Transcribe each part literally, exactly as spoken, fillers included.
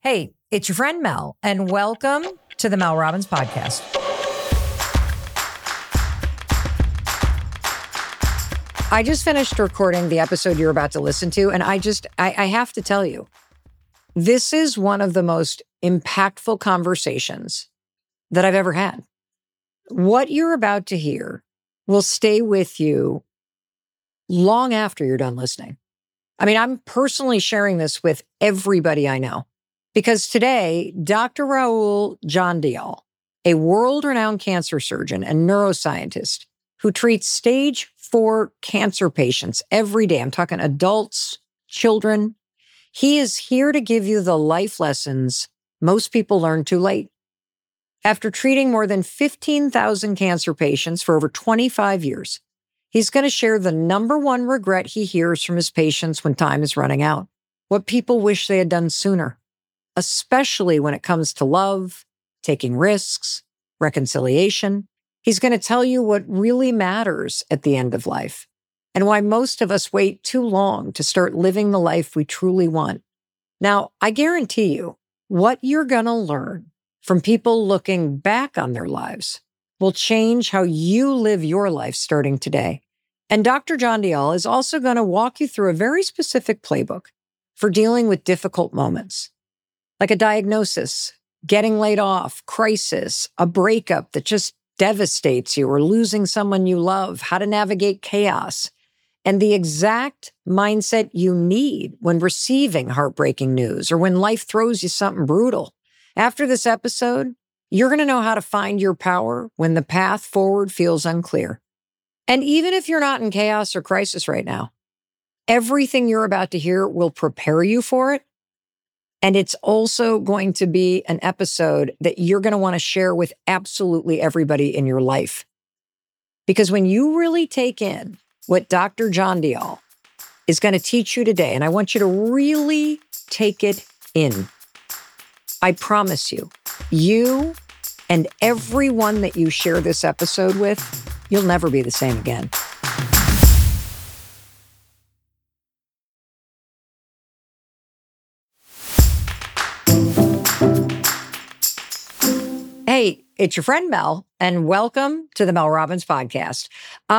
Hey, it's your friend Mel, and welcome to the Mel Robbins Podcast. I just finished recording the episode you're about to listen to, and I just, I, I have to tell you, this is one of the most impactful conversations that I've ever had. What you're about to hear will stay with you long after you're done listening. I mean, I'm personally sharing this with everybody I know because today, Doctor Rahul Jandial, a world-renowned cancer surgeon and neuroscientist who treats stage four cancer patients every day, I'm talking adults, children, he is here to give you the life lessons most people learn too late. After treating more than fifteen thousand cancer patients for over twenty-five years, he's going to share the number one regret he hears from his patients when time is running out, what people wish they had done sooner, especially when it comes to love, taking risks, reconciliation. He's going to tell you what really matters at the end of life and why most of us wait too long to start living the life we truly want. Now, I guarantee you, what you're going to learn from people looking back on their lives will change how you live your life starting today. And Doctor Jandial is also going to walk you through a very specific playbook for dealing with difficult moments, like a diagnosis, getting laid off, crisis, a breakup that just devastates you, or losing someone you love, how to navigate chaos, and the exact mindset you need when receiving heartbreaking news or when life throws you something brutal. After this episode, you're going to know how to find your power when the path forward feels unclear. And even if you're not in chaos or crisis right now, everything you're about to hear will prepare you for it. And it's also going to be an episode that you're going to want to share with absolutely everybody in your life. Because when you really take in what Doctor Jandial is going to teach you today, and I want you to really take it in, I promise you, you and everyone that you share this episode with, you'll never be the same again. Hey, it's your friend Mel, and welcome to the Mel Robbins Podcast.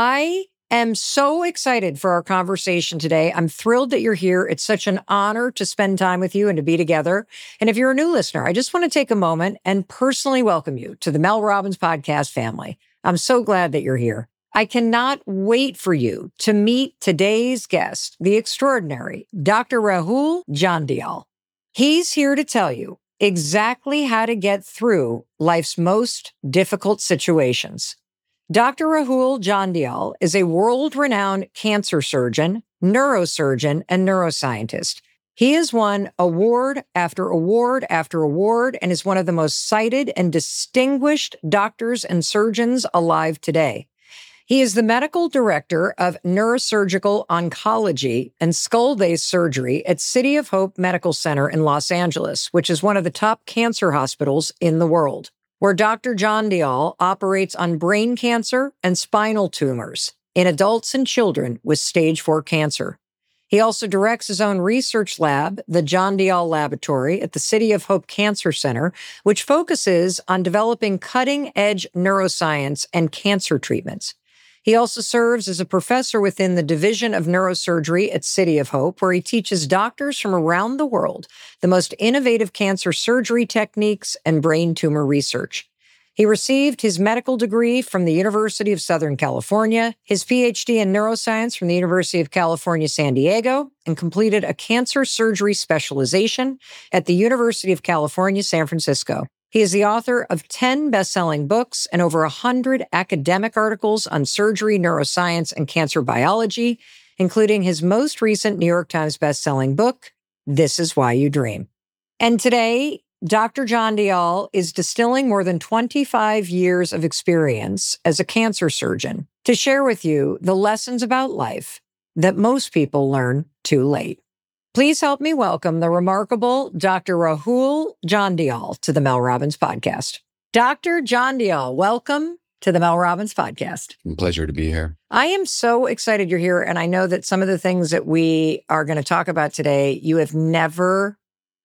I am so excited for our conversation today. I'm thrilled that you're here. It's such an honor to spend time with you and to be together. And if you're a new listener, I just want to take a moment and personally welcome you to the Mel Robbins Podcast family. I'm so glad that you're here. I cannot wait for you to meet today's guest, the extraordinary Doctor Rahul Jandial. He's here to tell you exactly how to get through life's most difficult situations. Doctor Rahul Jandial is a world-renowned cancer surgeon, neurosurgeon, and neuroscientist. He has won award after award after award and is one of the most cited and distinguished doctors and surgeons alive today. He is the medical director of neurosurgical oncology and skull base surgery at City of Hope Medical Center in Los Angeles, which is one of the top cancer hospitals in the world, where Doctor Jandial operates on brain cancer and spinal tumors in adults and children with stage four cancer. He also directs his own research lab, the Jandial Laboratory at the City of Hope Cancer Center, which focuses on developing cutting-edge neuroscience and cancer treatments. He also serves as a professor within the Division of Neurosurgery at City of Hope, where he teaches doctors from around the world the most innovative cancer surgery techniques and brain tumor research. He received his medical degree from the University of Southern California, his P H D in neuroscience from the University of California, San Diego, and completed a cancer surgery specialization at the University of California, San Francisco. He is the author of ten best-selling books and over one hundred academic articles on surgery, neuroscience, and cancer biology, including his most recent New York Times best-selling book, This Is Why You Dream. And today, Doctor Jandial is distilling more than twenty-five years of experience as a cancer surgeon to share with you the lessons about life that most people learn too late. Please help me welcome the remarkable Doctor Rahul Jandial to the Mel Robbins Podcast. Doctor Jandial, welcome to the Mel Robbins Podcast. Pleasure to be here. I am so excited you're here, and I know that some of the things that we are going to talk about today, you have never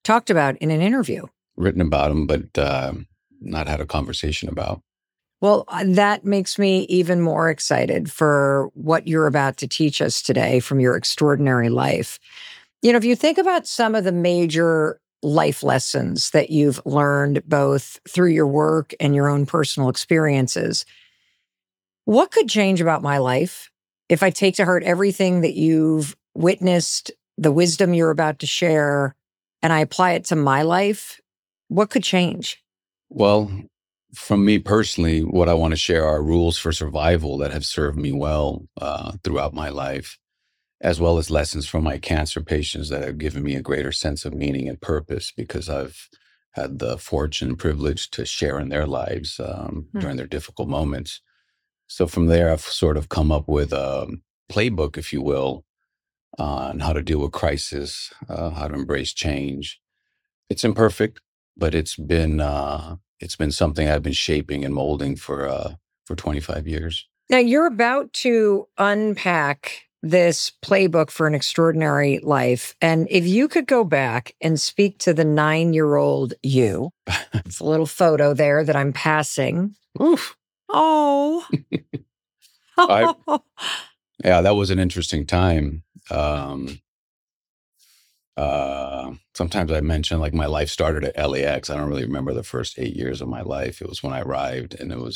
talked about in an interview. Written about them, but uh, not had a conversation about. Well, uh, that makes me even more excited for what you're about to teach us today from your extraordinary life. You know, if you think about some of the major life lessons that you've learned both through your work and your own personal experiences, what could change about my life if I take to heart everything that you've witnessed, the wisdom you're about to share, and I apply it to my life? What could change? Well, from me personally, what I want to share are rules for survival that have served me well uh, throughout my life, as well as lessons from my cancer patients that have given me a greater sense of meaning and purpose because I've had the fortune and privilege to share in their lives um, Hmm. during their difficult moments. So from there, I've sort of come up with a playbook, if you will, on how to deal with crisis, uh, how to embrace change. It's imperfect, but it's been uh, it's been something I've been shaping and molding for uh, for twenty-five years. Now, you're about to unpack this playbook for an extraordinary life. And if you could go back and speak to the nine-year-old you, it's a little photo there that I'm passing. Oof. Oh. I- Yeah, that was an interesting time. Um, uh, sometimes I mention like my life started at L A X. I don't really remember the first eight years of my life. It was when I arrived, and it was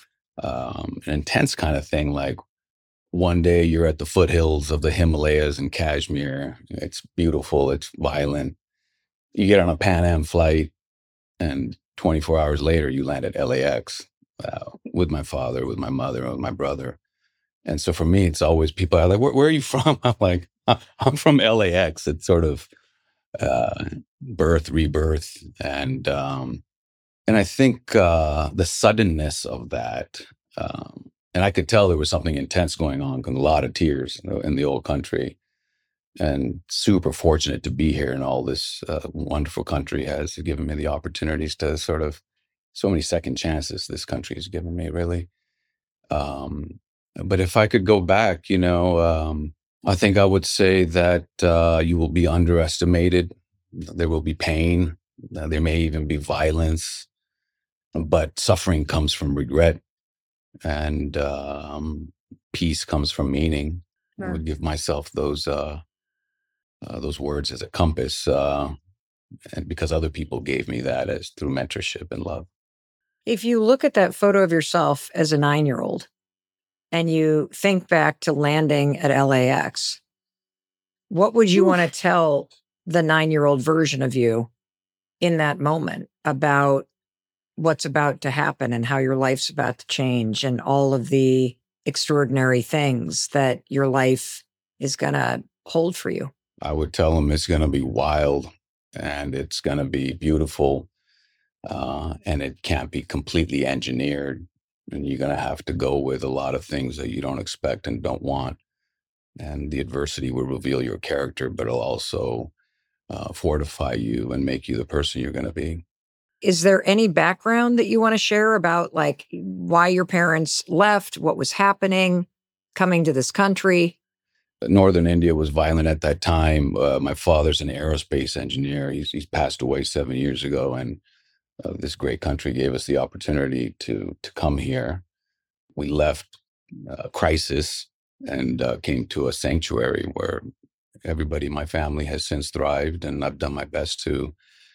um, an intense kind of thing. Like one day you're at the foothills of the Himalayas in Kashmir. It's beautiful. It's violent. You get on a Pan Am flight, and twenty-four hours later you land at L A X uh, with my father, with my mother, with my brother. And so for me, it's always people are like, where, where are you from? I'm like, I'm from L A X. It's sort of uh, birth, rebirth. And, um, and I think uh, the suddenness of that, um, and I could tell there was something intense going on, a lot of tears in the, in the old country, and super fortunate to be here. And all this uh, wonderful country has given me the opportunities to sort of, so many second chances this country has given me, really. Um, but if I could go back, you know, um, I think I would say that uh, you will be underestimated. There will be pain. Uh, there may even be violence, but suffering comes from regret, and um, peace comes from meaning. I Sure. would give myself those uh, uh, those words as a compass, uh, and because other people gave me that as through mentorship and love. If you look at that photo of yourself as a nine-year-old and you think back to landing at L A X, what would you want to tell the nine-year-old version of you in that moment about what's about to happen and how your life's about to change and all of the extraordinary things that your life is going to hold for you? I would tell them it's going to be wild and it's going to be beautiful, uh, and it can't be completely engineered. And you're going to have to go with a lot of things that you don't expect and don't want. And the adversity will reveal your character, but it'll also uh, fortify you and make you the person you're going to be. Is there any background that you want to share about like why your parents left, what was happening, coming to this country? Northern India was violent at that time. Uh, my father's an aerospace engineer. He's, he's passed away seven years ago. And uh, this great country gave us the opportunity to, to come here. We left uh, crisis and uh, came to a sanctuary where everybody in my family has since thrived. And I've done my best to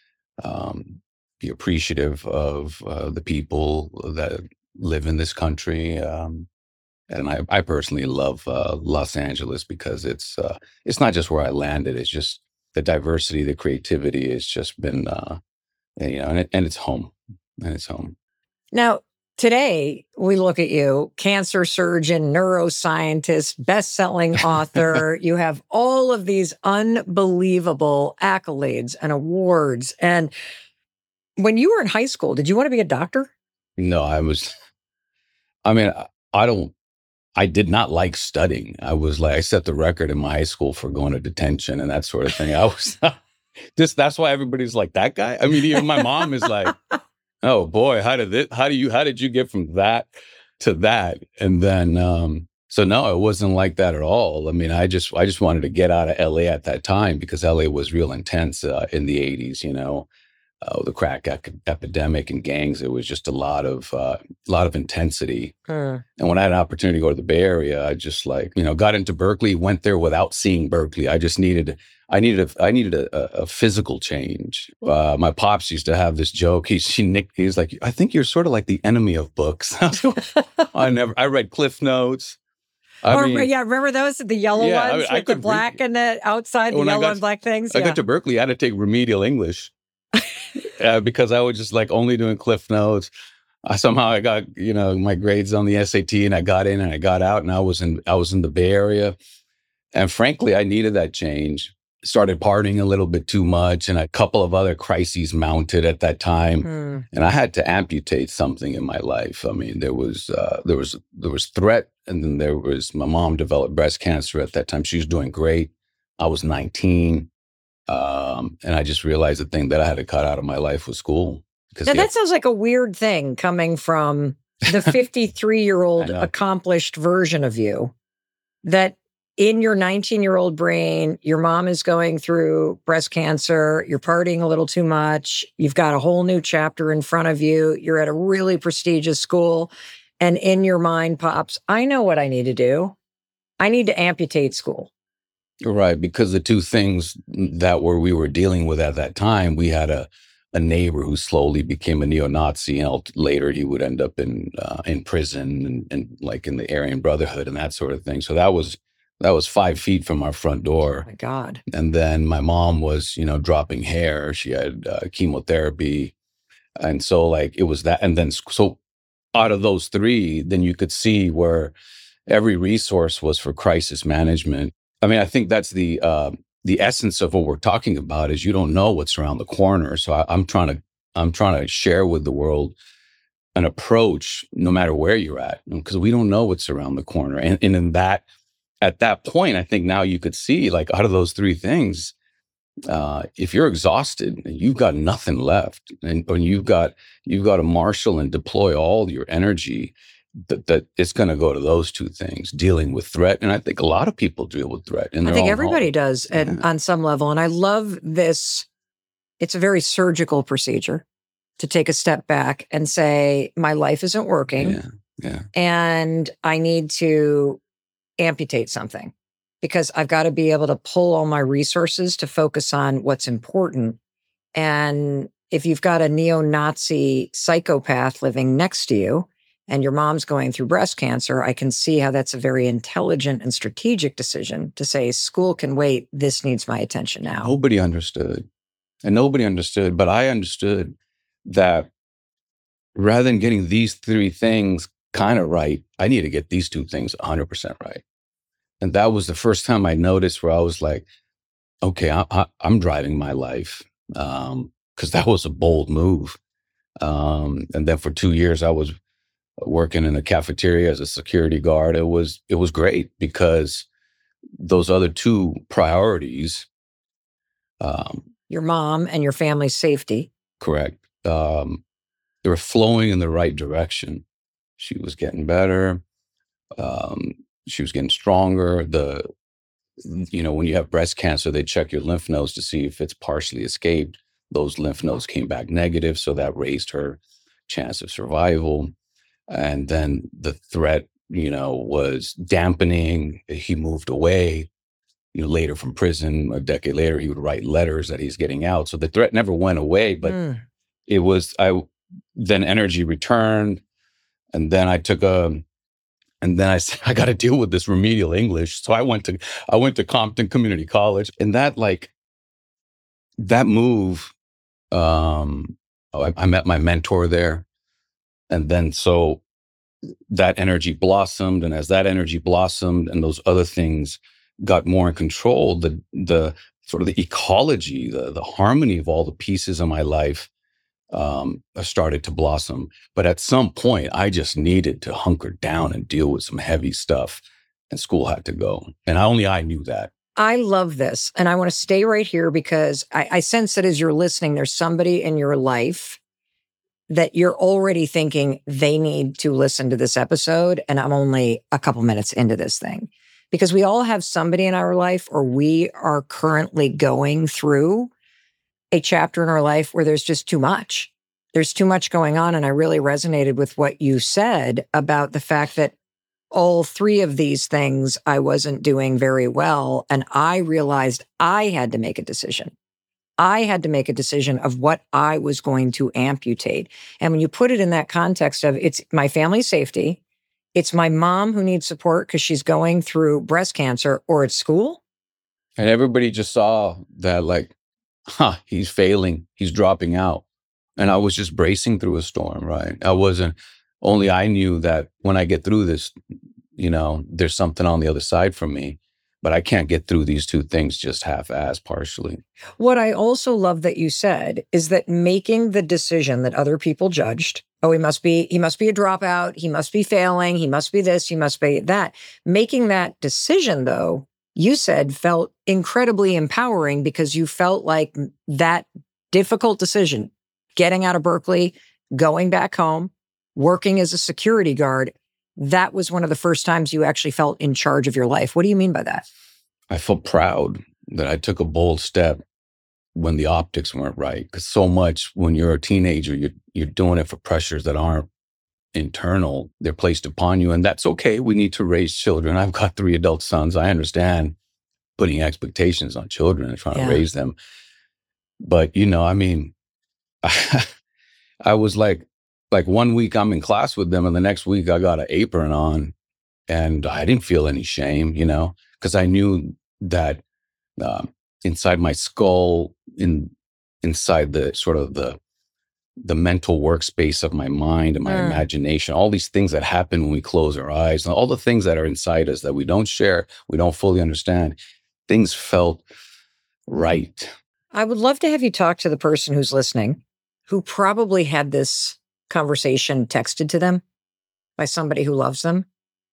um, be appreciative of uh, the people that live in this country. Um, and I, I personally love uh, Los Angeles because it's uh, it's not just where I landed. It's just the diversity, the creativity. It's just been, uh, you know, and, it, and it's home, and it's home. Now, today we look at you, cancer surgeon, neuroscientist, best-selling author. You have all of these unbelievable accolades and awards. And when you were in high school, did you want to be a doctor? No, I was. I mean, I, I don't. I did not like studying. I was like, I set the record in my high school for going to detention and that sort of thing. I was just, that's why everybody's like, that guy. I mean, even my mom is like, oh boy, how did it, how do you, how did you get from that to that? And then, um, So no, it wasn't like that at all. I mean, I just I just wanted to get out of L A at that time because L A was real intense uh, in the eighties, you know, uh, the crack ec- epidemic and gangs. It was just a lot of uh, a lot of intensity. Hmm. And when I had an opportunity to go to the Bay Area, I just like, you know, got into Berkeley, went there without seeing Berkeley. I just needed, I needed a, I needed a, a physical change. Uh, my pops used to have this joke. He, she nicked, he was like, I think you're sort of like the enemy of books. I never, I read Cliff Notes. I or, mean, yeah, remember those, the yellow yeah, I ones mean, I with the could black read- and the outside, the When I yellow got- and black things? I yeah. got to Berkeley, I had to take remedial English uh, because I was just like only doing Cliff Notes. I somehow I got, you know, my grades on the S A T and I got in and I got out and I was in, I was in the Bay Area. And frankly, I needed that change. Started partying a little bit too much and a couple of other crises mounted at that time. Hmm. And I had to amputate something in my life. I mean, there was, uh, there was, there was threat. And then there was, my mom developed breast cancer at that time. She was doing great. I was nineteen. Um, and I just realized the thing that I had to cut out of my life was school. Because Now, that sounds like a weird thing coming from the fifty-three-year-old I know. accomplished version of you, that in your nineteen-year-old brain, your mom is going through breast cancer, you're partying a little too much, you've got a whole new chapter in front of you, you're at a really prestigious school, and in your mind pops, I know what I need to do. I need to amputate school. Right, because the two things that were we were dealing with at that time, we had a a neighbor who slowly became a neo-Nazi, and ult- later he would end up in uh, in prison and, and like in the Aryan Brotherhood and that sort of thing. So that was that was five feet from our front Oh door. my God. And then my mom was, you know, dropping hair. She had uh, chemotherapy, and so like it was that. And then s- so out of those three, then you could see where every resource was for crisis management. I mean, I think that's the uh, the essence of what we're talking about is you don't know what's around the corner. So I, I'm trying to I'm trying to share with the world an approach, no matter where you're at, because we don't know what's around the corner. And, and in that, at that point, I think now you could see like out of those three things, uh, if you're exhausted and you've got nothing left, and or you've got you've got to marshal and deploy all your energy, that, that it's going to go to those two things, dealing with threat. And I think a lot of people deal with threat in I their think own everybody home. does at, Yeah. on some level. And I love this. It's a very surgical procedure to take a step back and say, my life isn't working Yeah, yeah. and I need to amputate something because I've got to be able to pull all my resources to focus on what's important. And if you've got a neo-Nazi psychopath living next to you and your mom's going through breast cancer, I can see how that's a very intelligent and strategic decision to say, school can wait. This needs my attention now. Nobody understood. And nobody understood, but I understood that rather than getting these three things kind of right, I need to get these two things one hundred percent right. And that was the first time I noticed where I was like, okay, I, I, I'm driving my life. Um, because that was a bold move. Um, and then for two years, I was working in a cafeteria as a security guard. It was it was great because those other two priorities, um, Your mom and your family's safety. correct, um, they were flowing in the right direction. She was getting better. Um, she was getting stronger. The you know when you have breast cancer, they check your lymph nodes to see if it's partially escaped. Those lymph nodes came back negative, so that raised her chance of survival. And then the threat, you know, was dampening. He moved away. You know, later from prison, a decade later, he would write letters that he's getting out. So the threat never went away, but Mm. it was. I then energy returned, and then I took a. And then I said, I got to deal with this remedial English. So I went to I went to Compton Community College, and that like that move. Um, I, I met my mentor there, and then so that energy blossomed, and as that energy blossomed, and those other things got more in control, the the sort of the ecology, the the harmony of all the pieces of my life um, started to blossom. But at some point, I just needed to hunker down and deal with some heavy stuff, and school had to go. And I, only I knew that. I love this. And I want to stay right here because I, I sense that as you're listening, there's somebody in your life that you're already thinking they need to listen to this episode, and I'm only a couple minutes into this thing. Because we all have somebody in our life, or we are currently going through a chapter in our life where there's just too much. There's too much going on. And I really resonated with what you said about the fact that all three of these things I wasn't doing very well. And I realized I had to make a decision. I had to make a decision of what I was going to amputate. And when you put it in that context of it's my family's safety, it's my mom who needs support because she's going through breast cancer, or it's school. And everybody just saw that like, huh, he's failing, he's dropping out. And I was just bracing through a storm, right? I wasn't, only I knew that when I get through this, you know, there's something on the other side for me. But I can't get through these two things just half-assed, partially. What I also love that you said is that making the decision that other people judged, oh, he must be, he must be a dropout, he must be failing, he must be this, he must be that. Making that decision, though, you said felt incredibly empowering because you felt like that difficult decision, getting out of Berkeley, going back home, working as a security guard, that was one of the first times you actually felt in charge of your life. What do you mean by that? I felt proud that I took a bold step when the optics weren't right. Because so much when you're a teenager, you're, you're doing it for pressures that aren't internal. They're placed upon you. And that's okay. We need to raise children. I've got three adult sons. I understand putting expectations on children and trying yeah. to raise them. But, you know, I mean, I was like, Like one week I'm in class with them and the next week I got an apron on and I didn't feel any shame, you know, because I knew that uh, inside my skull, in inside the sort of the the mental workspace of my mind and my mm. imagination, all these things that happen when we close our eyes, and all the things that are inside us that we don't share, we don't fully understand, things felt right. I would love to have you talk to the person who's listening, who probably had this conversation texted to them by somebody who loves them,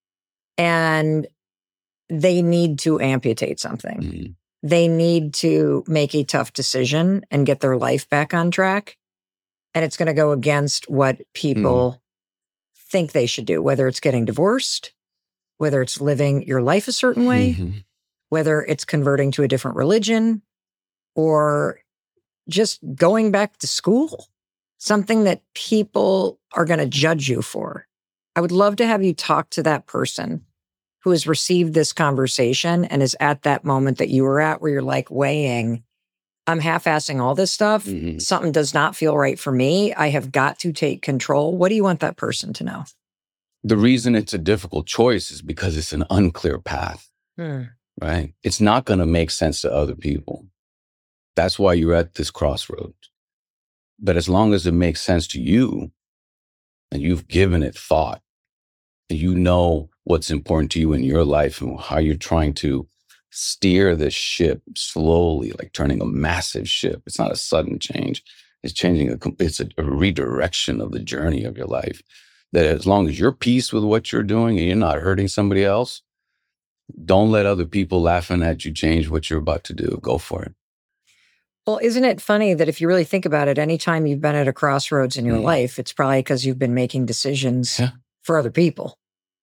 and they need to amputate something. Mm-hmm. They need to make a tough decision and get their life back on track. And it's going to go against what people mm-hmm. think they should do, whether it's getting divorced, whether it's living your life a certain way, mm-hmm. whether it's converting to a different religion, or just going back to school. Something that people are going to judge you for. I would love to have you talk to that person who has received this conversation and is at that moment that you were at where you're like weighing, I'm half-assing all this stuff. Mm-hmm. Something does not feel right for me. I have got to take control. What do you want that person to know? The reason it's a difficult choice is because it's an unclear path, hmm. right? It's not going to make sense to other people. That's why you're at this crossroads. But as long as it makes sense to you and you've given it thought and you know what's important to you in your life and how you're trying to steer this ship slowly, like turning a massive ship. It's not a sudden change. It's changing, a, it's a, a redirection of the journey of your life. That as long as you're peace with what you're doing and you're not hurting somebody else, don't let other people laughing at you change what you're about to do. Go for it. Well, isn't it funny that if you really think about it, anytime you've been at a crossroads in your mm. life, it's probably because you've been making decisions yeah. for other people.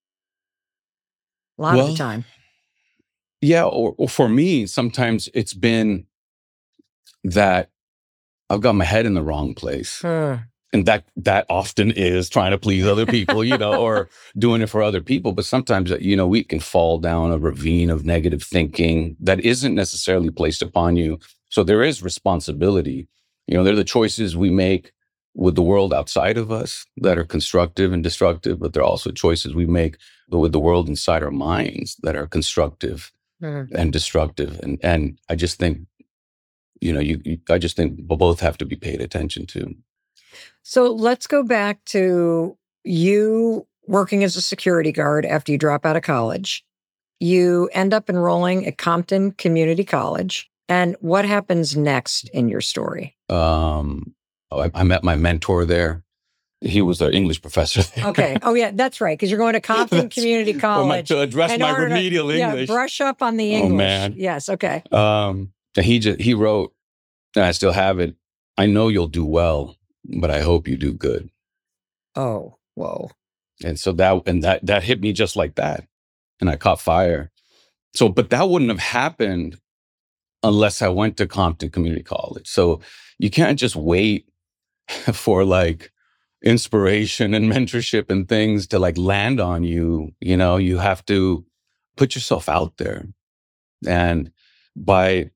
A lot well, of the time. Yeah, or, or for me, sometimes it's been that I've got my head in the wrong place. Hmm. And that that often is trying to please other people, you know, or doing it for other people. But sometimes, you know, we can fall down a ravine of negative thinking that isn't necessarily placed upon you. So there is responsibility. You know, they're the choices we make with the world outside of us that are constructive and destructive, but they're also choices we make with the world inside our minds that are constructive mm-hmm. and destructive. And and I just think, you know, you, you I just think both have to be paid attention to. So let's go back to you working as a security guard after you drop out of college. You end up enrolling at Compton Community College. And what happens next in your story? Um, I, I met my mentor there. He was an English professor there. Okay. Oh, yeah, that's right. Because you're going to Compton Community College. Well, my, to address my remedial to, English. Yeah, brush up on the English. Oh, man. Yes, okay. Um, he, just, he wrote, and I still have it, I know you'll do well, but I hope you do good. Oh, whoa. And so that, and that, that hit me just like that. And I caught fire. So, but that wouldn't have happened unless I went to Compton Community College. So you can't just wait for like inspiration and mentorship and things to like land on you. You know, you have to put yourself out there. And by,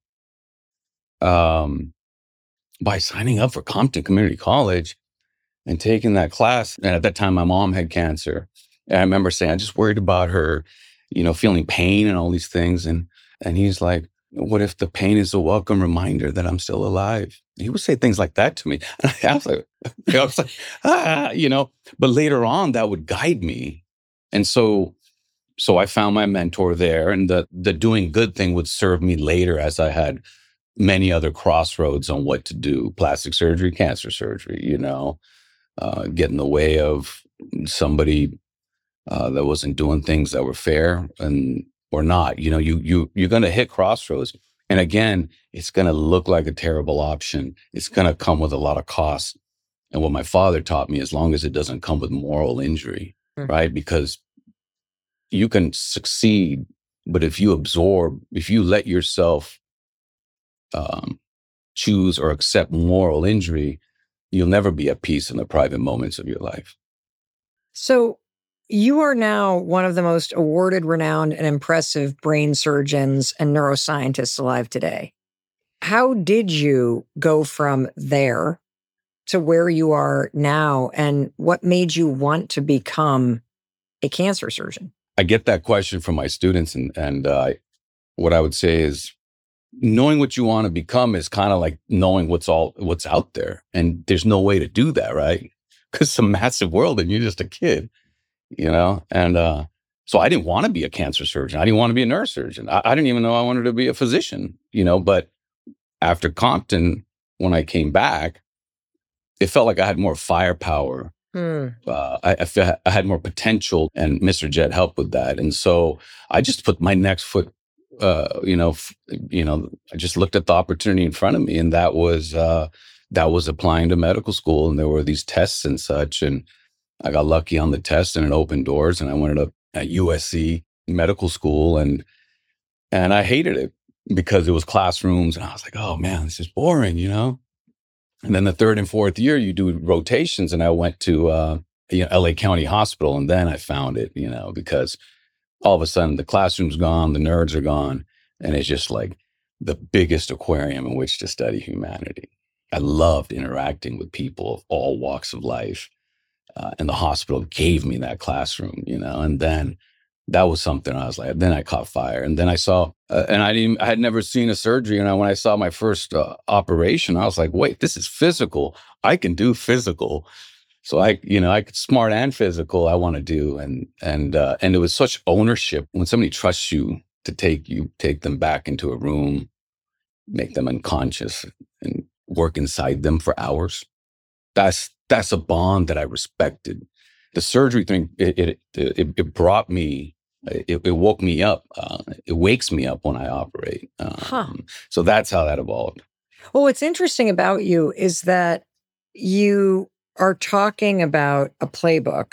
um, by signing up for Compton Community College and taking that class, and at that time my mom had cancer. And I remember saying, I just worried about her, you know, feeling pain and all these things. And and he's like, what if the pain is a welcome reminder that I'm still alive? He would say things like that to me. And I was like, I was like, ah, you know, but later on that would guide me. And so so I found my mentor there, and the the doing good thing would serve me later as I had many other crossroads on what to do: plastic surgery, cancer surgery, you know, uh, get in the way of somebody uh, that wasn't doing things that were fair and or not. You know, you you you're going to hit crossroads, and again, it's going to look like a terrible option. It's going to come with a lot of costs. And what my father taught me, as long as it doesn't come with moral injury, mm. right? Because you can succeed, but if you absorb, if you let yourself um, choose or accept moral injury, you'll never be at peace in the private moments of your life. So you are now one of the most awarded, renowned, and impressive brain surgeons and neuroscientists alive today. How did you go from there to where you are now, and what made you want to become a cancer surgeon? I get that question from my students, and and uh, what I would say is, knowing what you want to become is kind of like knowing what's all what's out there, and there's no way to do that, right? Because it's a massive world, and you're just a kid, you know. And uh, so I didn't want to be a cancer surgeon. I didn't want to be a neurosurgeon. I, I didn't even know I wanted to be a physician, you know. But after Compton, when I came back, it felt like I had more firepower. Hmm. Uh, I, I, feel, I had more potential, and Mister Jet helped with that. And so I just put my next foot, uh, you know, f- you know, I just looked at the opportunity in front of me, and that was uh, that was applying to medical school. And there were these tests and such, and I got lucky on the test, and it opened doors, and I went up at U S C medical school, and and I hated it because it was classrooms, and I was like, oh man, this is boring, you know. And then the third and fourth year, you do rotations. And I went to uh, you know, L A County Hospital. And then I found it, you know, because all of a sudden the classroom's gone, the nerds are gone. And it's just like the biggest aquarium in which to study humanity. I loved interacting with people of all walks of life. Uh, and the hospital gave me that classroom, you know, and then that was something I was like, then I caught fire. And then I saw, uh, and I didn't, I had never seen a surgery. And I, when I saw my first uh, operation, I was like, wait, this is physical. I can do physical. So I, you know, I could smart and physical I want to do. And, and, uh, and it was such ownership when somebody trusts you to take you, take them back into a room, make them unconscious and work inside them for hours. That's, that's a bond that I respected. The surgery thing, it, it, it, it brought me, It, it woke me up. Uh, it wakes me up when I operate. Um, huh. So that's how that evolved. Well, what's interesting about you is that you are talking about a playbook,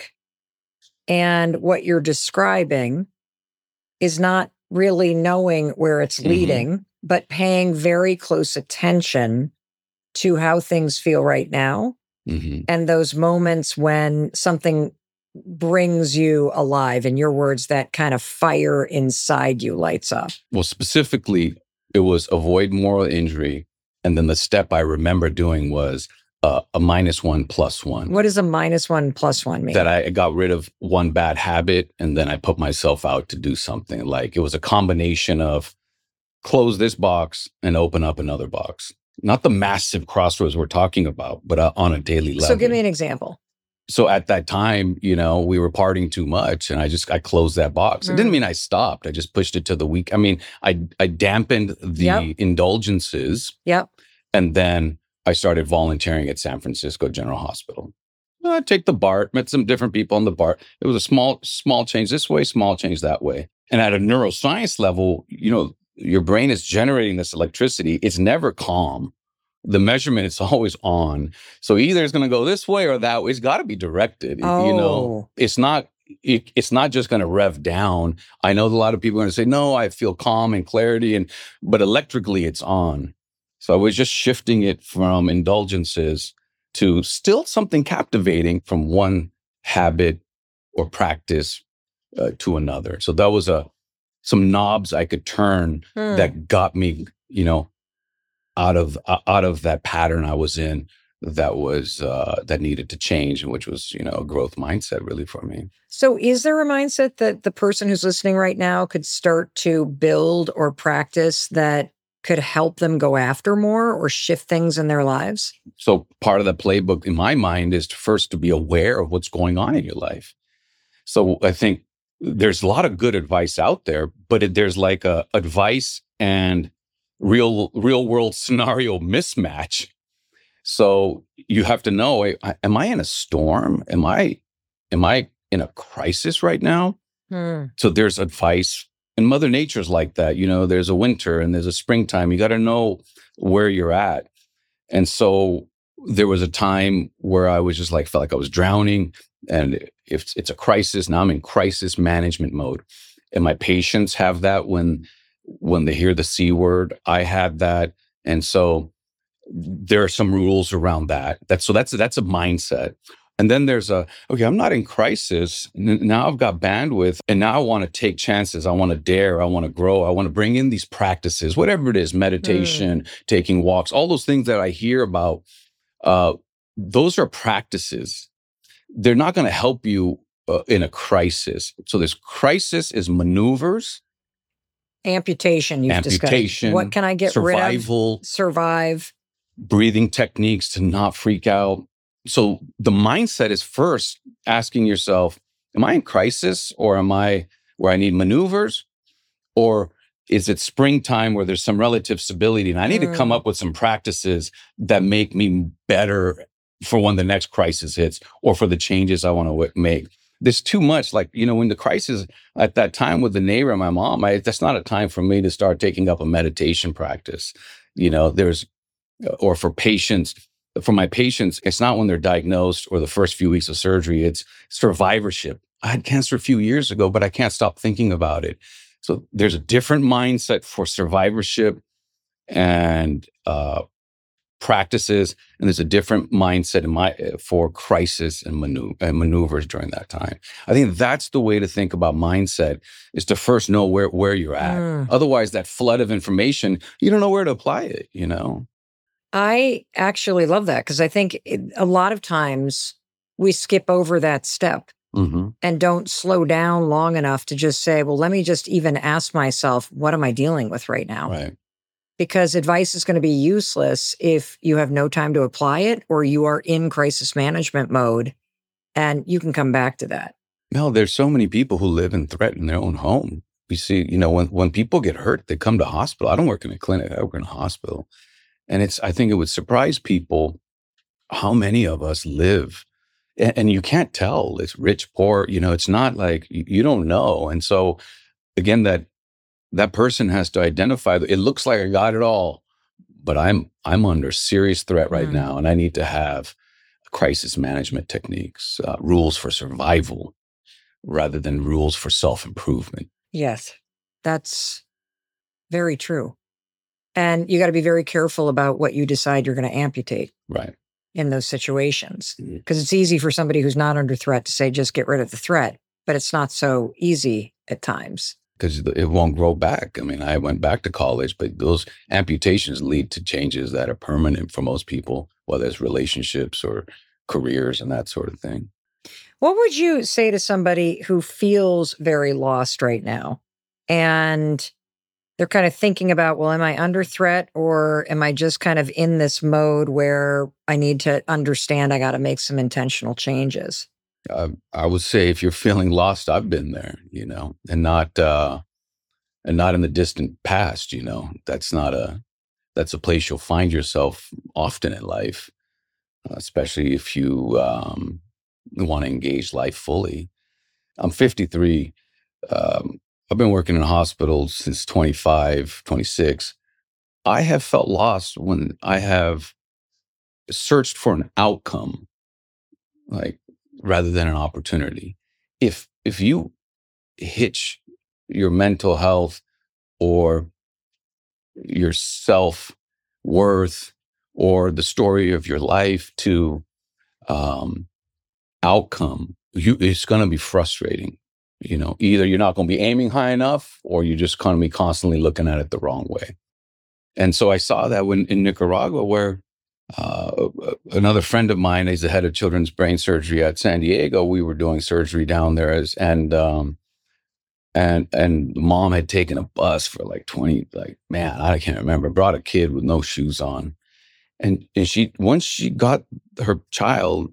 and what you're describing is not really knowing where it's mm-hmm. leading, but paying very close attention to how things feel right now. Mm-hmm. And those moments when something brings you alive, in your words, that kind of fire inside you lights up. Well, specifically, it was avoid moral injury. And then the step I remember doing was uh, a minus one plus one. What does a minus one plus one mean? That I got rid of one bad habit, and then I put myself out to do something. Like it was a combination of close this box and open up another box. Not the massive crossroads we're talking about, but uh, on a daily level. So give me an example. So at that time, you know, we were partying too much, and I just, I closed that box. Mm. It didn't mean I stopped. I just pushed it to the week. I mean, I, I dampened the yep. indulgences. Yep. And then I started volunteering at San Francisco General Hospital. I'd take the BART, met some different people on the BART. It was a small, small change this way, small change that way. And at a neuroscience level, you know, your brain is generating this electricity. It's never calm, the measurement is always on. So either it's going to go this way or that way. It's got to be directed. Oh. You know, it's not, it, it's not just going to rev down. I know a lot of people are going to say, no, I feel calm and clarity, and but electrically it's on. So I was just shifting it from indulgences to still something captivating from one habit or practice uh, to another. So that was a some knobs I could turn Hmm. that got me, you know, out of uh, out of that pattern I was in that was uh, that needed to change, which was, you know, a growth mindset really for me. So is there a mindset that the person who's listening right now could start to build or practice that could help them go after more or shift things in their lives? So part of the playbook in my mind is to first to be aware of what's going on in your life. So I think there's a lot of good advice out there, but it, there's like a advice and real real world scenario mismatch. So you have to know, I, am I in a storm? Am I am I in a crisis right now? Hmm. So there's advice, and Mother Nature's like that. You know, there's a winter and there's a springtime. You got to know where you're at. And so there was a time where I was just like, felt like I was drowning. And if it's a crisis, now I'm in crisis management mode. And my patients have that when when they hear the C word. I had that. And so there are some rules around that. That's so that's that's a mindset. And then there's a, okay, I'm not in crisis. N- Now I've got bandwidth, and now I want to take chances. I want to dare. I want to grow. I want to bring in these practices, whatever it is, meditation, Mm. taking walks, all those things that I hear about. Uh, those are practices. They're not going to help you uh, in a crisis. So this crisis is maneuvers, Amputation, you've amputation, discussed. What can I get survival, rid of? Survive. breathing techniques to not freak out. So the mindset is first asking yourself, am I in crisis, or am I where I need maneuvers? Or is it springtime where there's some relative stability and I need to come Mm. up with some practices that make me better for when the next crisis hits or for the changes I want to w- make? There's too much. Like, you know, when the crisis at that time with the neighbor and my mom, I, that's not a time for me to start taking up a meditation practice. You know, there's, or for patients, for my patients, it's not when they're diagnosed or the first few weeks of surgery, it's survivorship. I had cancer a few years ago, but I can't stop thinking about it. So there's a different mindset for survivorship and uh, practices, and there's a different mindset in my for crisis and, manu- and maneuvers during that time. I think that's the way to think about mindset, is to first know where where you're at. Mm. Otherwise, that flood of information, you don't know where to apply it. You know. I actually love that, because I think it, a lot of times we skip over that step Mm-hmm. and don't slow down long enough to just say, well, let me just even ask myself, what am I dealing with right now? Right. Because advice is going to be useless if you have no time to apply it, or you are in crisis management mode, and you can come back to that. No, there's so many people who live in threat in their own home. You see, you know, when, when people get hurt, they come to hospital. I don't work in a clinic. I work in a hospital. And it's, I think it would surprise people how many of us live, and, and you can't tell. It's rich, poor, you know, it's not like you, you don't know. And so again, that, that person has to identify that it looks like I got it all, but I'm, I'm under serious threat right Mm. now. And I need to have crisis management techniques, uh, rules for survival rather than rules for self-improvement. Yes, that's very true. And you got to be very careful about what you decide you're going to amputate Right. in those situations, Mhm. because it's easy for somebody who's not under threat to say, just get rid of the threat, but it's not so easy at times. Because it won't grow back. I mean, I went back to college, but those amputations lead to changes that are permanent for most people, whether it's relationships or careers and that sort of thing. What would you say to somebody who feels very lost right now, and they're kind of thinking about, well, am I under threat, or am I just kind of in this mode where I need to understand I got to make some intentional changes? Uh, I would say if you're feeling lost, I've been there, you know, and not uh, and not in the distant past. You know, that's not a that's a place you'll find yourself often in life, uh, especially if you um, want to engage life fully. I'm fifty-three. Um, I've been working in hospitals since twenty-five, twenty-six. I have felt lost when I have searched for an outcome, like rather than an opportunity. If if you hitch your mental health or your self worth or the story of your life to um, outcome, you it's going to be frustrating. You know, either you're not going to be aiming high enough, or you're just going to be constantly looking at it the wrong way. And so I saw that when in Nicaragua, where uh, another friend of mine is the head of children's brain surgery at San Diego. We were doing surgery down there, as and um, and and mom had taken a bus for like twenty, like man, I can't remember. Brought a kid with no shoes on, and and she once she got her child,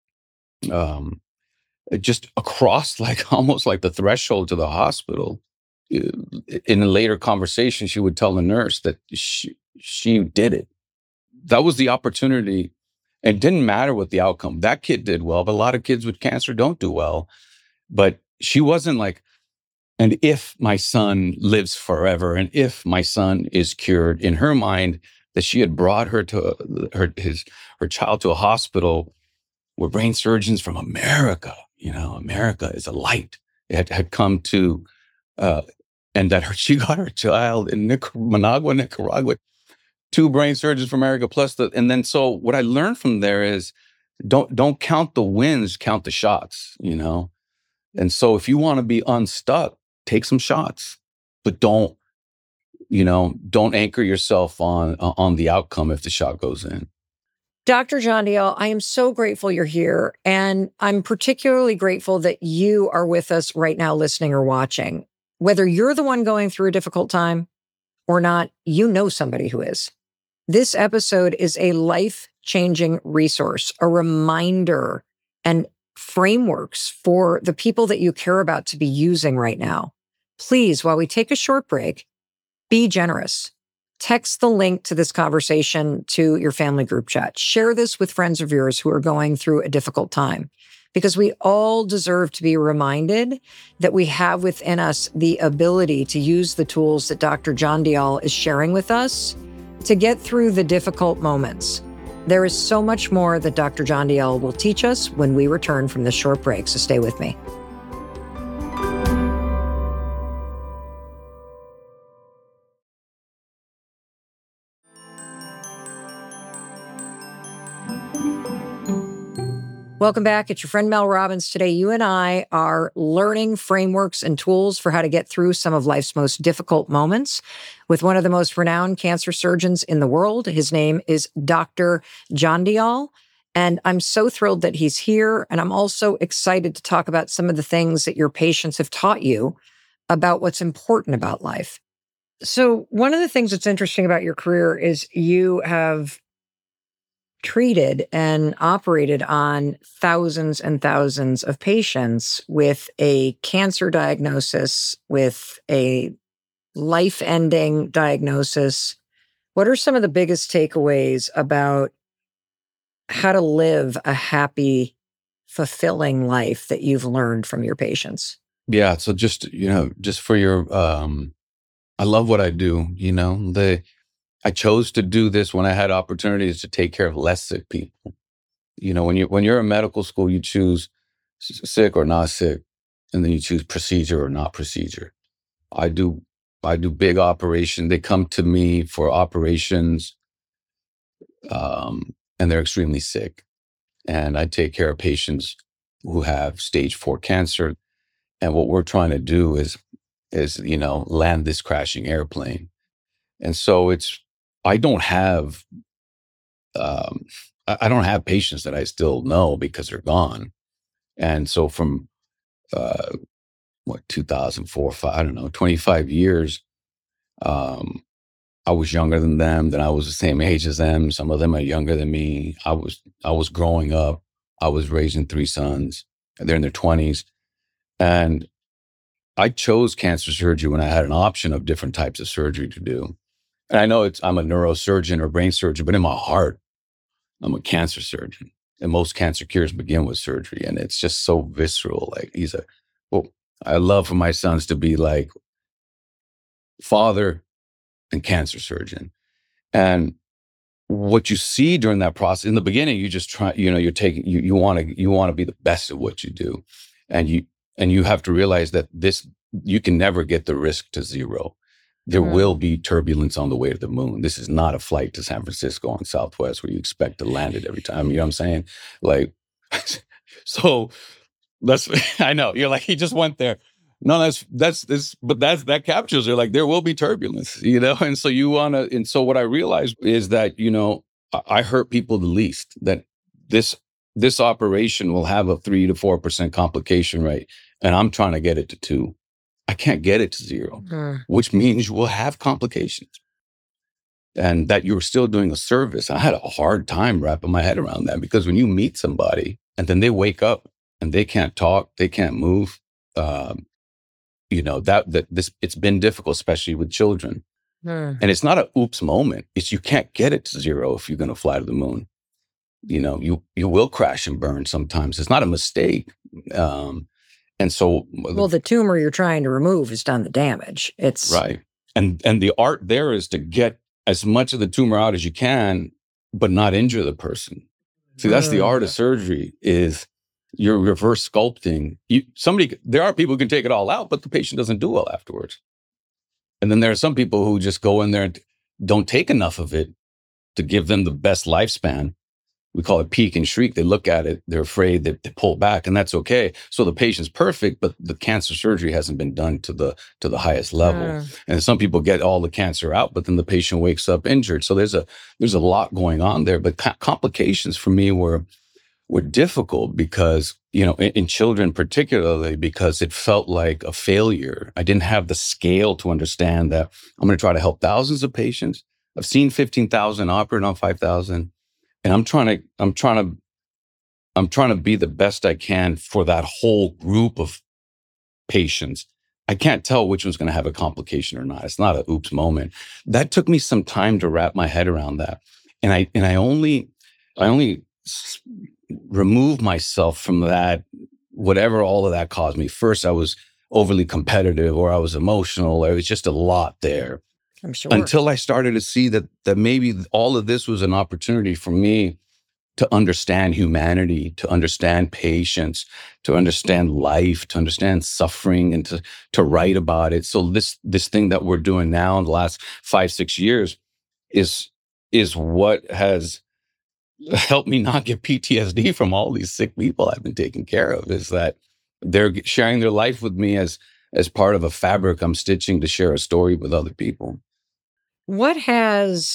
um, just across like almost like the threshold to the hospital. uh, In a later conversation, she would tell the nurse that she she did it. That was the opportunity. It didn't matter what the outcome. That kid did well, but a lot of kids with cancer don't do well. But she wasn't like, and if my son lives forever, and if my son is cured, in her mind, that she had brought her to her his her child to a hospital where brain surgeons from America, you know, America is a light, had, had come to, uh, and that her, she got her child in Nic- Managua, Nicaragua, two brain surgeons from America plus the, and then so what I learned from there is don't don't count the wins, count the shots, you know. And so if you want to be unstuck, take some shots, but don't, you know, don't anchor yourself on on the outcome if the shot goes in. Doctor John Dial, I am so grateful you're here. And I'm particularly grateful that you are with us right now, listening or watching. Whether you're the one going through a difficult time or not, you know somebody who is. This episode is a life-changing resource, a reminder and frameworks for the people that you care about to be using right now. Please, while we take a short break, be generous. Text the link to this conversation to your family group chat. Share this with friends of yours who are going through a difficult time, because we all deserve to be reminded that we have within us the ability to use the tools that Doctor John Dial is sharing with us to get through the difficult moments. There is so much more that Doctor John Dial will teach us when we return from this short break, so stay with me. Welcome back. It's your friend Mel Robbins. Today, you and I are learning frameworks and tools for how to get through some of life's most difficult moments with one of the most renowned cancer surgeons in the world. His name is Doctor John Dial, and I'm so thrilled that he's here. And I'm also excited to talk about some of the things that your patients have taught you about what's important about life. So one of the things that's interesting about your career is you have treated and operated on thousands and thousands of patients with a cancer diagnosis, with a life-ending diagnosis. What are some of the biggest takeaways about how to live a happy, fulfilling life that you've learned from your patients? Yeah. So just, you know, just for your, um, I love what I do, you know, the, I chose to do this when I had opportunities to take care of less sick people. You know, when you when you're in medical school, you choose s- sick or not sick, and then you choose procedure or not procedure. I do I do big operation. They come to me for operations, um, and they're extremely sick, and I take care of patients who have stage four cancer. And what we're trying to do is is you know land this crashing airplane. And so it's I don't have um, I, I don't have patients that I still know because they're gone. And so from uh, what two thousand four, five, I don't know, twenty-five years, um, I was younger than them. Then I was the same age as them. Some of them are younger than me. I was I was growing up. I was raising three sons. They're in their twenties, and I chose cancer surgery when I had an option of different types of surgery to do. And I know it's I'm a neurosurgeon or brain surgeon, but in my heart, I'm a cancer surgeon, and most cancer cures begin with surgery. And it's just so visceral. Like he's a, well, I love for my sons to be like father and cancer surgeon. And what you see during that process, in the beginning, you just try, you know, you're taking, you, you want to, you want to be the best at what you do. And you, and you have to realize that this, you can never get the risk to zero. There Mm. will be turbulence on the way to the moon. This is not a flight to San Francisco on Southwest where you expect to land it every time. You know what I'm saying? Like, so that's, I know you're like, he just went there. No, that's, that's this, but that's, that captures it. Like, there will be turbulence, you know? And so you want to, and so what I realized is that, you know, I, I hurt people the least, that this, this operation will have a three to four percent complication rate. And I'm trying to get it to two. I can't get it to zero, Mm. which means you will have complications and that you're still doing a service. I had a hard time wrapping my head around that, because when you meet somebody and then they wake up and they can't talk, they can't move, um, you know, that, that this, it's been difficult, especially with children. Mm. And it's not a oops moment. It's, you can't get it to zero if you're going to fly to the moon. You know, you, you will crash and burn sometimes. It's not a mistake. Um, and so, Well, the tumor you're trying to remove has done the damage. It's right. And, and the art there is to get as much of the tumor out as you can, but not injure the person. See, that's the Mm. art of surgery, is you're reverse sculpting. You, somebody, there are people who can take it all out, but the patient doesn't do well afterwards. And then there are some people who just go in there and don't take enough of it to give them the best lifespan. We call it peek and shriek. They look at it, they're afraid that they pull back, and that's okay. So the patient's perfect, but the cancer surgery hasn't been done to the to the highest level. Mm. And some people get all the cancer out, but then the patient wakes up injured. So there's a there's a lot going on there. But co- complications for me were were difficult because, you know, in, in children particularly, because it felt like a failure. I didn't have the scale to understand that I'm going to try to help thousands of patients. I've seen fifteen thousand, operated on five thousand. And I'm trying to, I'm trying to, I'm trying to be the best I can for that whole group of patients. I can't tell which one's going to have a complication or not. It's not an oops moment. That took me some time to wrap my head around that. And I, and I only, I only s- removed myself from that, whatever all of that caused me. First, I was overly competitive, or I was emotional, or it was just a lot there. I'm sure. Until I started to see that that maybe all of this was an opportunity for me to understand humanity, to understand patience, to understand life, to understand suffering, and to to write about it. So this this thing that we're doing now in the last five, six years is is what has helped me not get P T S D from all these sick people I've been taking care of, is that they're sharing their life with me as as part of a fabric I'm stitching to share a story with other people. What has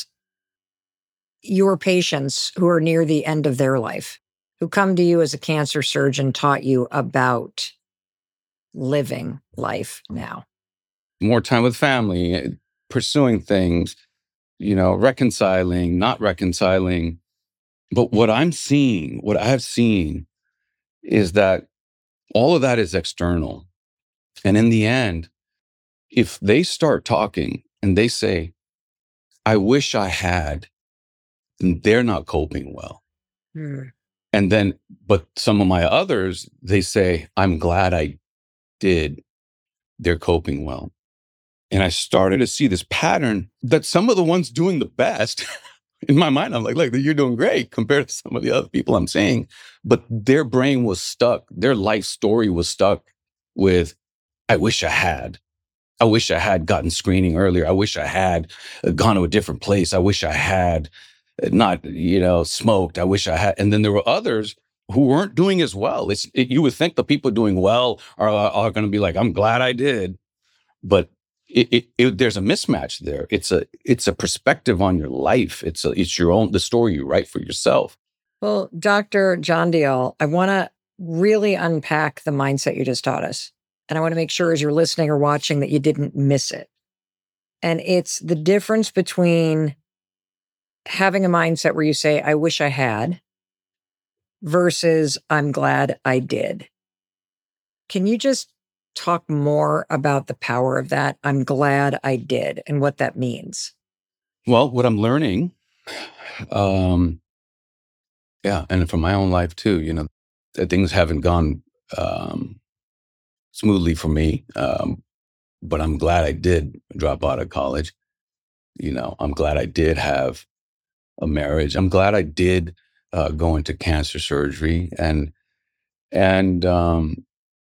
your patients who are near the end of their life, who come to you as a cancer surgeon, taught you about living life now? More time with family, pursuing things, you know, reconciling, not reconciling. But what I'm seeing, what I've seen is that all of that is external. And in the end, if they start talking and they say, I wish I had, then they're not coping well. Hmm. And then, but some of my others, they say, I'm glad I did, they're coping well. And I started to see this pattern that some of the ones doing the best, in my mind, I'm like, look, you're doing great compared to some of the other people I'm seeing. But their brain was stuck. Their life story was stuck with, I wish I had. I wish I had gotten screening earlier. I wish I had gone to a different place. I wish I had not, you know, smoked. I wish I had. And then there were others who weren't doing as well. It's, it, you would think the people doing well are, are going to be like, I'm glad I did. But it, it, it, there's a mismatch there. It's a it's a perspective on your life. It's a, it's your own, the story you write for yourself. Well, Doctor John Deal, I want to really unpack the mindset you just taught us. And I want to make sure as you're listening or watching that you didn't miss it. And it's the difference between having a mindset where you say, I wish I had, versus I'm glad I did. Can you just talk more about the power of that? I'm glad I did, and what that means. Well, what I'm learning, um, yeah, and from my own life too, you know, that things haven't gone um, smoothly for me, um, but I'm glad I did drop out of college. You know, I'm glad I did have a marriage. I'm glad I did uh, go into cancer surgery, and and um,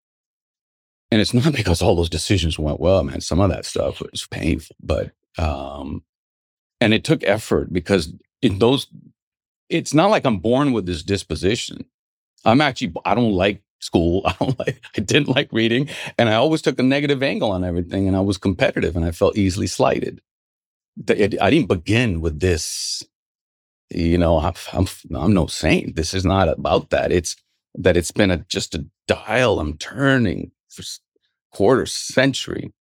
and it's not because all those decisions went well, man. Some of that stuff was painful, but um, and it took effort because in those, it's not like I'm born with this disposition. I'm actually, I don't like school. I don't like, I didn't like reading, and I always took a negative angle on everything, and I was competitive, and I felt easily slighted. The- I didn't begin with this, you know, I'm, I'm, I'm no saint. This is not about that. It's that it's been a, just a dial I'm turning for s- quarter century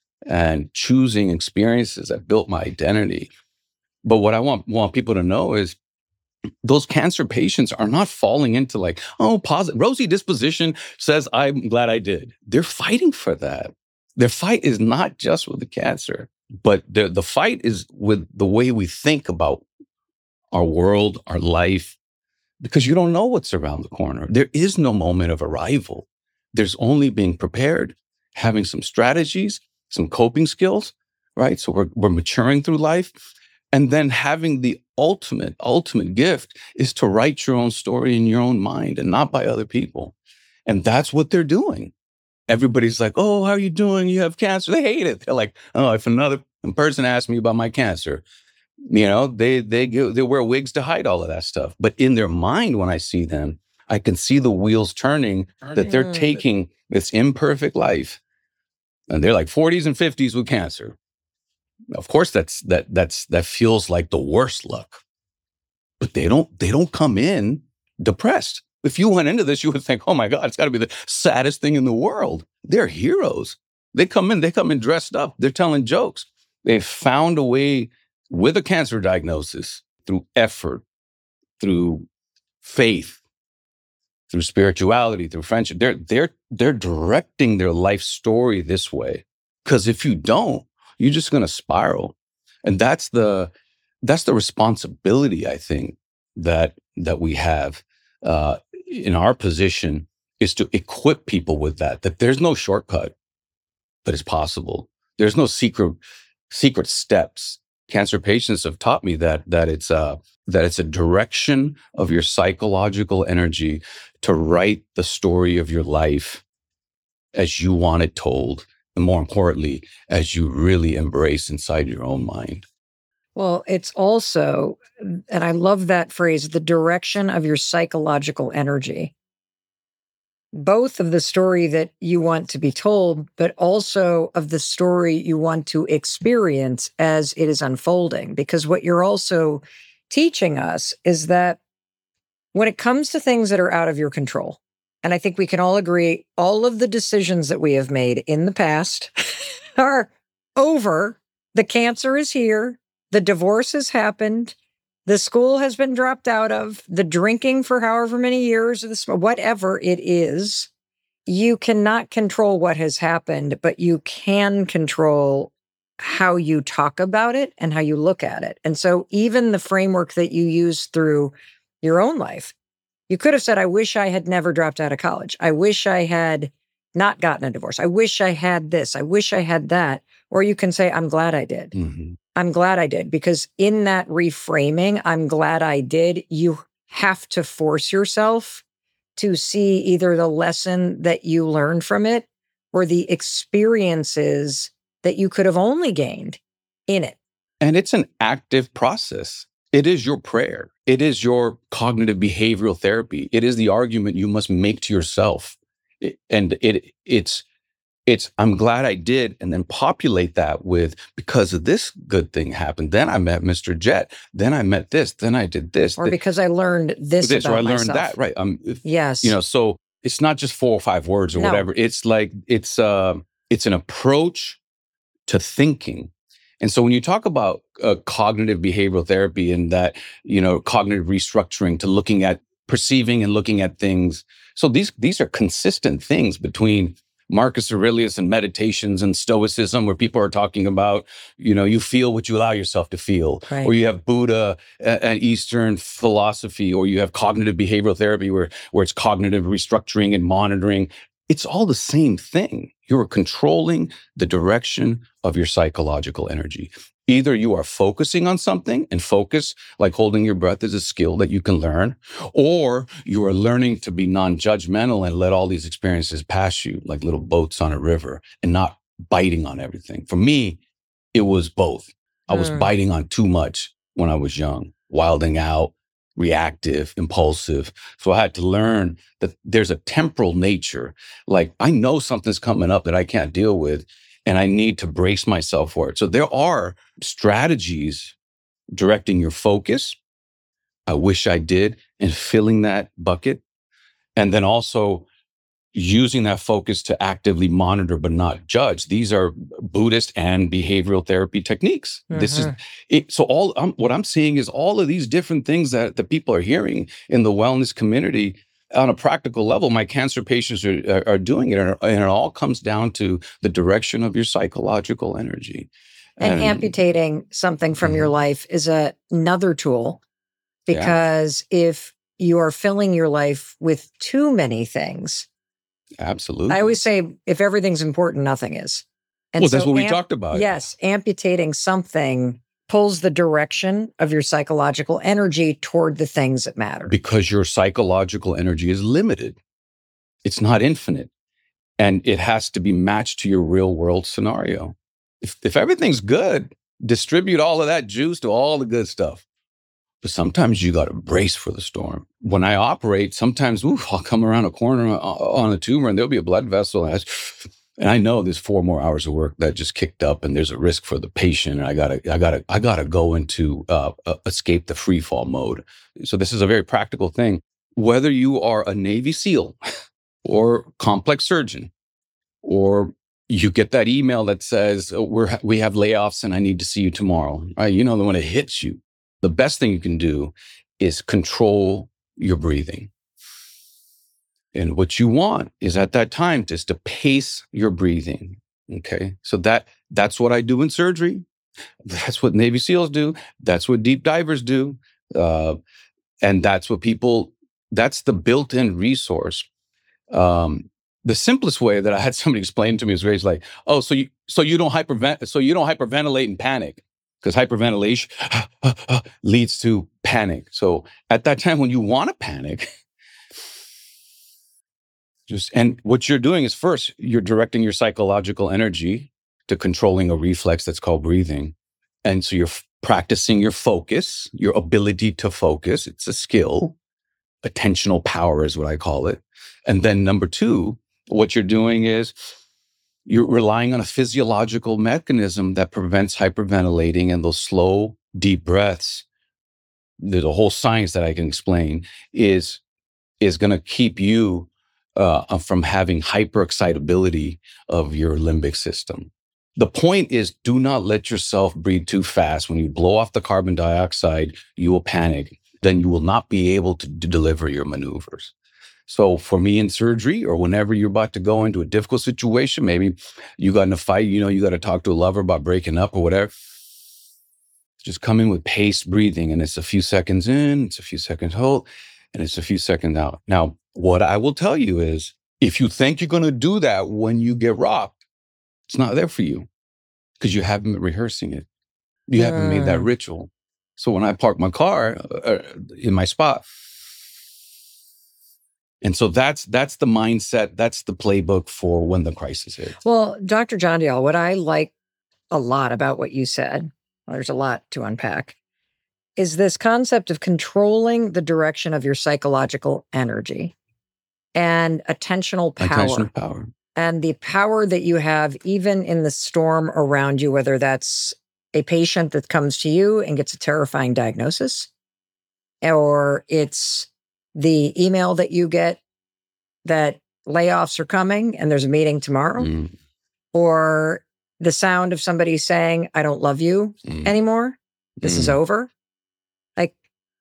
and choosing experiences that built my identity. But what I want, want people to know is those cancer patients are not falling into like, oh, positive, rosy disposition says, I'm glad I did. They're fighting for that. Their fight is not just with the cancer, but the, the fight is with the way we think about our world, our life, because you don't know what's around the corner. There is no moment of arrival. There's only being prepared, having some strategies, some coping skills, right? So we're, we're maturing through life. And then having the ultimate, ultimate gift is to write your own story in your own mind and not by other people. And that's what they're doing. Everybody's like, oh, how are you doing? You have cancer. They hate it. They're like, oh, if another person asks me about my cancer, you know, they they give, they wear wigs to hide all of that stuff. But in their mind, when I see them, I can see the wheels turning, that they're Mm. taking this imperfect life, and they're like forties and fifties with cancer. Of course, that's that that's that feels like the worst luck. But they don't they don't come in depressed. If you went into this, you would think, oh my God, it's got to be the saddest thing in the world. They're heroes. They come in, they come in dressed up. They're telling jokes. They've found a way with a cancer diagnosis through effort, through faith, through spirituality, through friendship. They're they're they're directing their life story this way. Because if you don't, you're just going to spiral. And that's the that's the responsibility, I think, that that we have uh, in our position, is to equip people with that. That there's no shortcut, but it's possible. There's no secret secret steps. Cancer patients have taught me that that it's a that it's a direction of your psychological energy to write the story of your life as you want it told, and more importantly, as you really embrace inside your own mind. Well, it's also, and I love that phrase, the direction of your psychological energy. Both of the story that you want to be told, but also of the story you want to experience as it is unfolding. Because what you're also teaching us is that when it comes to things that are out of your control, and I think we can all agree, all of the decisions that we have made in the past are over. The cancer is here. The divorce has happened. The school has been dropped out of. The drinking for however many years, or the, whatever it is. You cannot control what has happened, but you can control how you talk about it and how you look at it. And so even the framework that you use through your own life, you could have said, I wish I had never dropped out of college. I wish I had not gotten a divorce. I wish I had this. I wish I had that. Or you can say, I'm glad I did. Mm-hmm. I'm glad I did. Because in that reframing, I'm glad I did, you have to force yourself to see either the lesson that you learned from it or the experiences that you could have only gained in it. And it's an active process. It is your prayer. It is your cognitive behavioral therapy. It is the argument you must make to yourself. It, and it it's it's I'm glad I did, and then populate that with, because of this good thing happened. Then I met Mister Jet. Then I met this. Then I did this. Or because I learned this, this about or I learned myself. that. Right. Um. if- Yes. You know. So it's not just four or five words or No. whatever. It's like it's uh it's an approach to thinking. And so when you talk about uh, cognitive behavioral therapy and that, you know, cognitive restructuring, to looking at perceiving and looking at things. So these these are consistent things between Marcus Aurelius and meditations and Stoicism, where people are talking about, you know, you feel what you allow yourself to feel. Right. Or you have Buddha and Eastern philosophy, or you have cognitive behavioral therapy where, where it's cognitive restructuring and monitoring. It's all the same thing. You're controlling the direction of your psychological energy. Either you are focusing on something, and focus, like holding your breath, is a skill that you can learn, or you are learning to be non-judgmental and let all these experiences pass you like little boats on a river and not biting on everything. For me, it was both. I was Mm. biting on too much when I was young, wilding out, reactive, impulsive. So I had to learn that there's a temporal nature. Like, I know something's coming up that I can't deal with, and I need to brace myself for it. So there are strategies directing your focus. I wish I did, and filling that bucket. And then also using that focus to actively monitor but not judge. These are Buddhist and behavioral therapy techniques. Mm-hmm. This is it. So all um, what I'm seeing is all of these different things that the people are hearing in the wellness community on a practical level. My cancer patients are, are, are doing it, and it all comes down to the direction of your psychological energy. And, and amputating something from mm-hmm. your life is a, another tool, because yeah. if you are filling your life with too many things, absolutely. I always say, if everything's important, nothing is. And well, so that's what amp- we talked about. Yes. Amputating something pulls the direction of your psychological energy toward the things that matter. Because your psychological energy is limited. It's not infinite. And it has to be matched to your real world scenario. If, if everything's good, distribute all of that juice to all the good stuff. But sometimes you got to brace for the storm. When I operate, sometimes ooh, I'll come around a corner on a tumor and there'll be a blood vessel. And I, and I know there's four more hours of work that just kicked up, and there's a risk for the patient. And I gotta, I gotta, I gotta go into uh, uh, escape the free fall mode. So this is a very practical thing. Whether you are a Navy SEAL or complex surgeon, or you get that email that says oh, we're we have layoffs and I need to see you tomorrow. Right? You know, when it hits you. The best thing you can do is control your breathing. And what you want is at that time just to pace your breathing. Okay. So that that's what I do in surgery. That's what Navy SEALs do. That's what deep divers do. Uh, and that's what people, that's the built-in resource. Um, the simplest way that I had somebody explain to me was very like, oh, so you so you don't hypervent so you don't hyperventilate and panic. Because hyperventilation leads to panic. So at that time when you want to panic, just and what you're doing is first, you're directing your psychological energy to controlling a reflex that's called breathing. And so you're f- practicing your focus, your ability to focus. It's a skill. Attentional power is what I call it. And then number two, what you're doing is you're relying on a physiological mechanism that prevents hyperventilating, and those slow, deep breaths. There's a whole science that I can explain is, is going to keep you uh, from having hyperexcitability of your limbic system. The point is, do not let yourself breathe too fast. When you blow off the carbon dioxide, you will panic. Then you will not be able to d- deliver your maneuvers. So for me in surgery, or whenever you're about to go into a difficult situation, maybe you got in a fight, you know, you got to talk to a lover about breaking up or whatever. Just come in with paced breathing, and it's a few seconds in, it's a few seconds hold, and it's a few seconds out. Now, what I will tell you is, if you think you're going to do that when you get rocked, it's not there for you because you haven't been rehearsing it. You yeah. haven't made that ritual. So when I park my car uh, in my spot, and so that's that's the mindset, that's the playbook for when the crisis hits. Well, Doctor John Dale, what I like a lot about what you said, well, there's a lot to unpack, is this concept of controlling the direction of your psychological energy and attentional power. Attentional power. And the power that you have even in the storm around you, whether that's a patient that comes to you and gets a terrifying diagnosis, or it's the email that you get that layoffs are coming and there's a meeting tomorrow, mm. or the sound of somebody saying, I don't love you mm. anymore. This mm. is over. Like,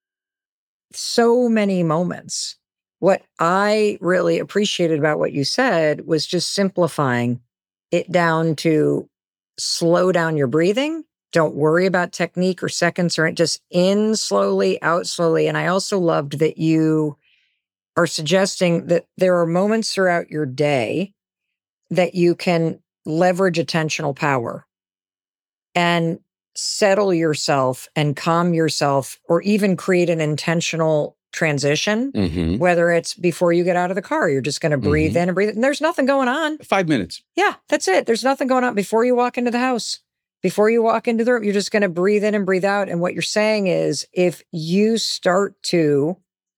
so many moments. What I really appreciated about what you said was just simplifying it down to slow down your breathing. Don't worry about technique or seconds, or just in slowly, out slowly. And I also loved that you are suggesting that there are moments throughout your day that you can leverage attentional power. And settle yourself and calm yourself, or even create an intentional transition, Mm-hmm. whether it's before you get out of the car, you're just going to breathe Mm-hmm. in and breathe. And there's nothing going on. Five minutes. Yeah, that's it. There's nothing going on before you walk into the house. Before you walk into the room, you're just going to breathe in and breathe out. And what you're saying is, if you start to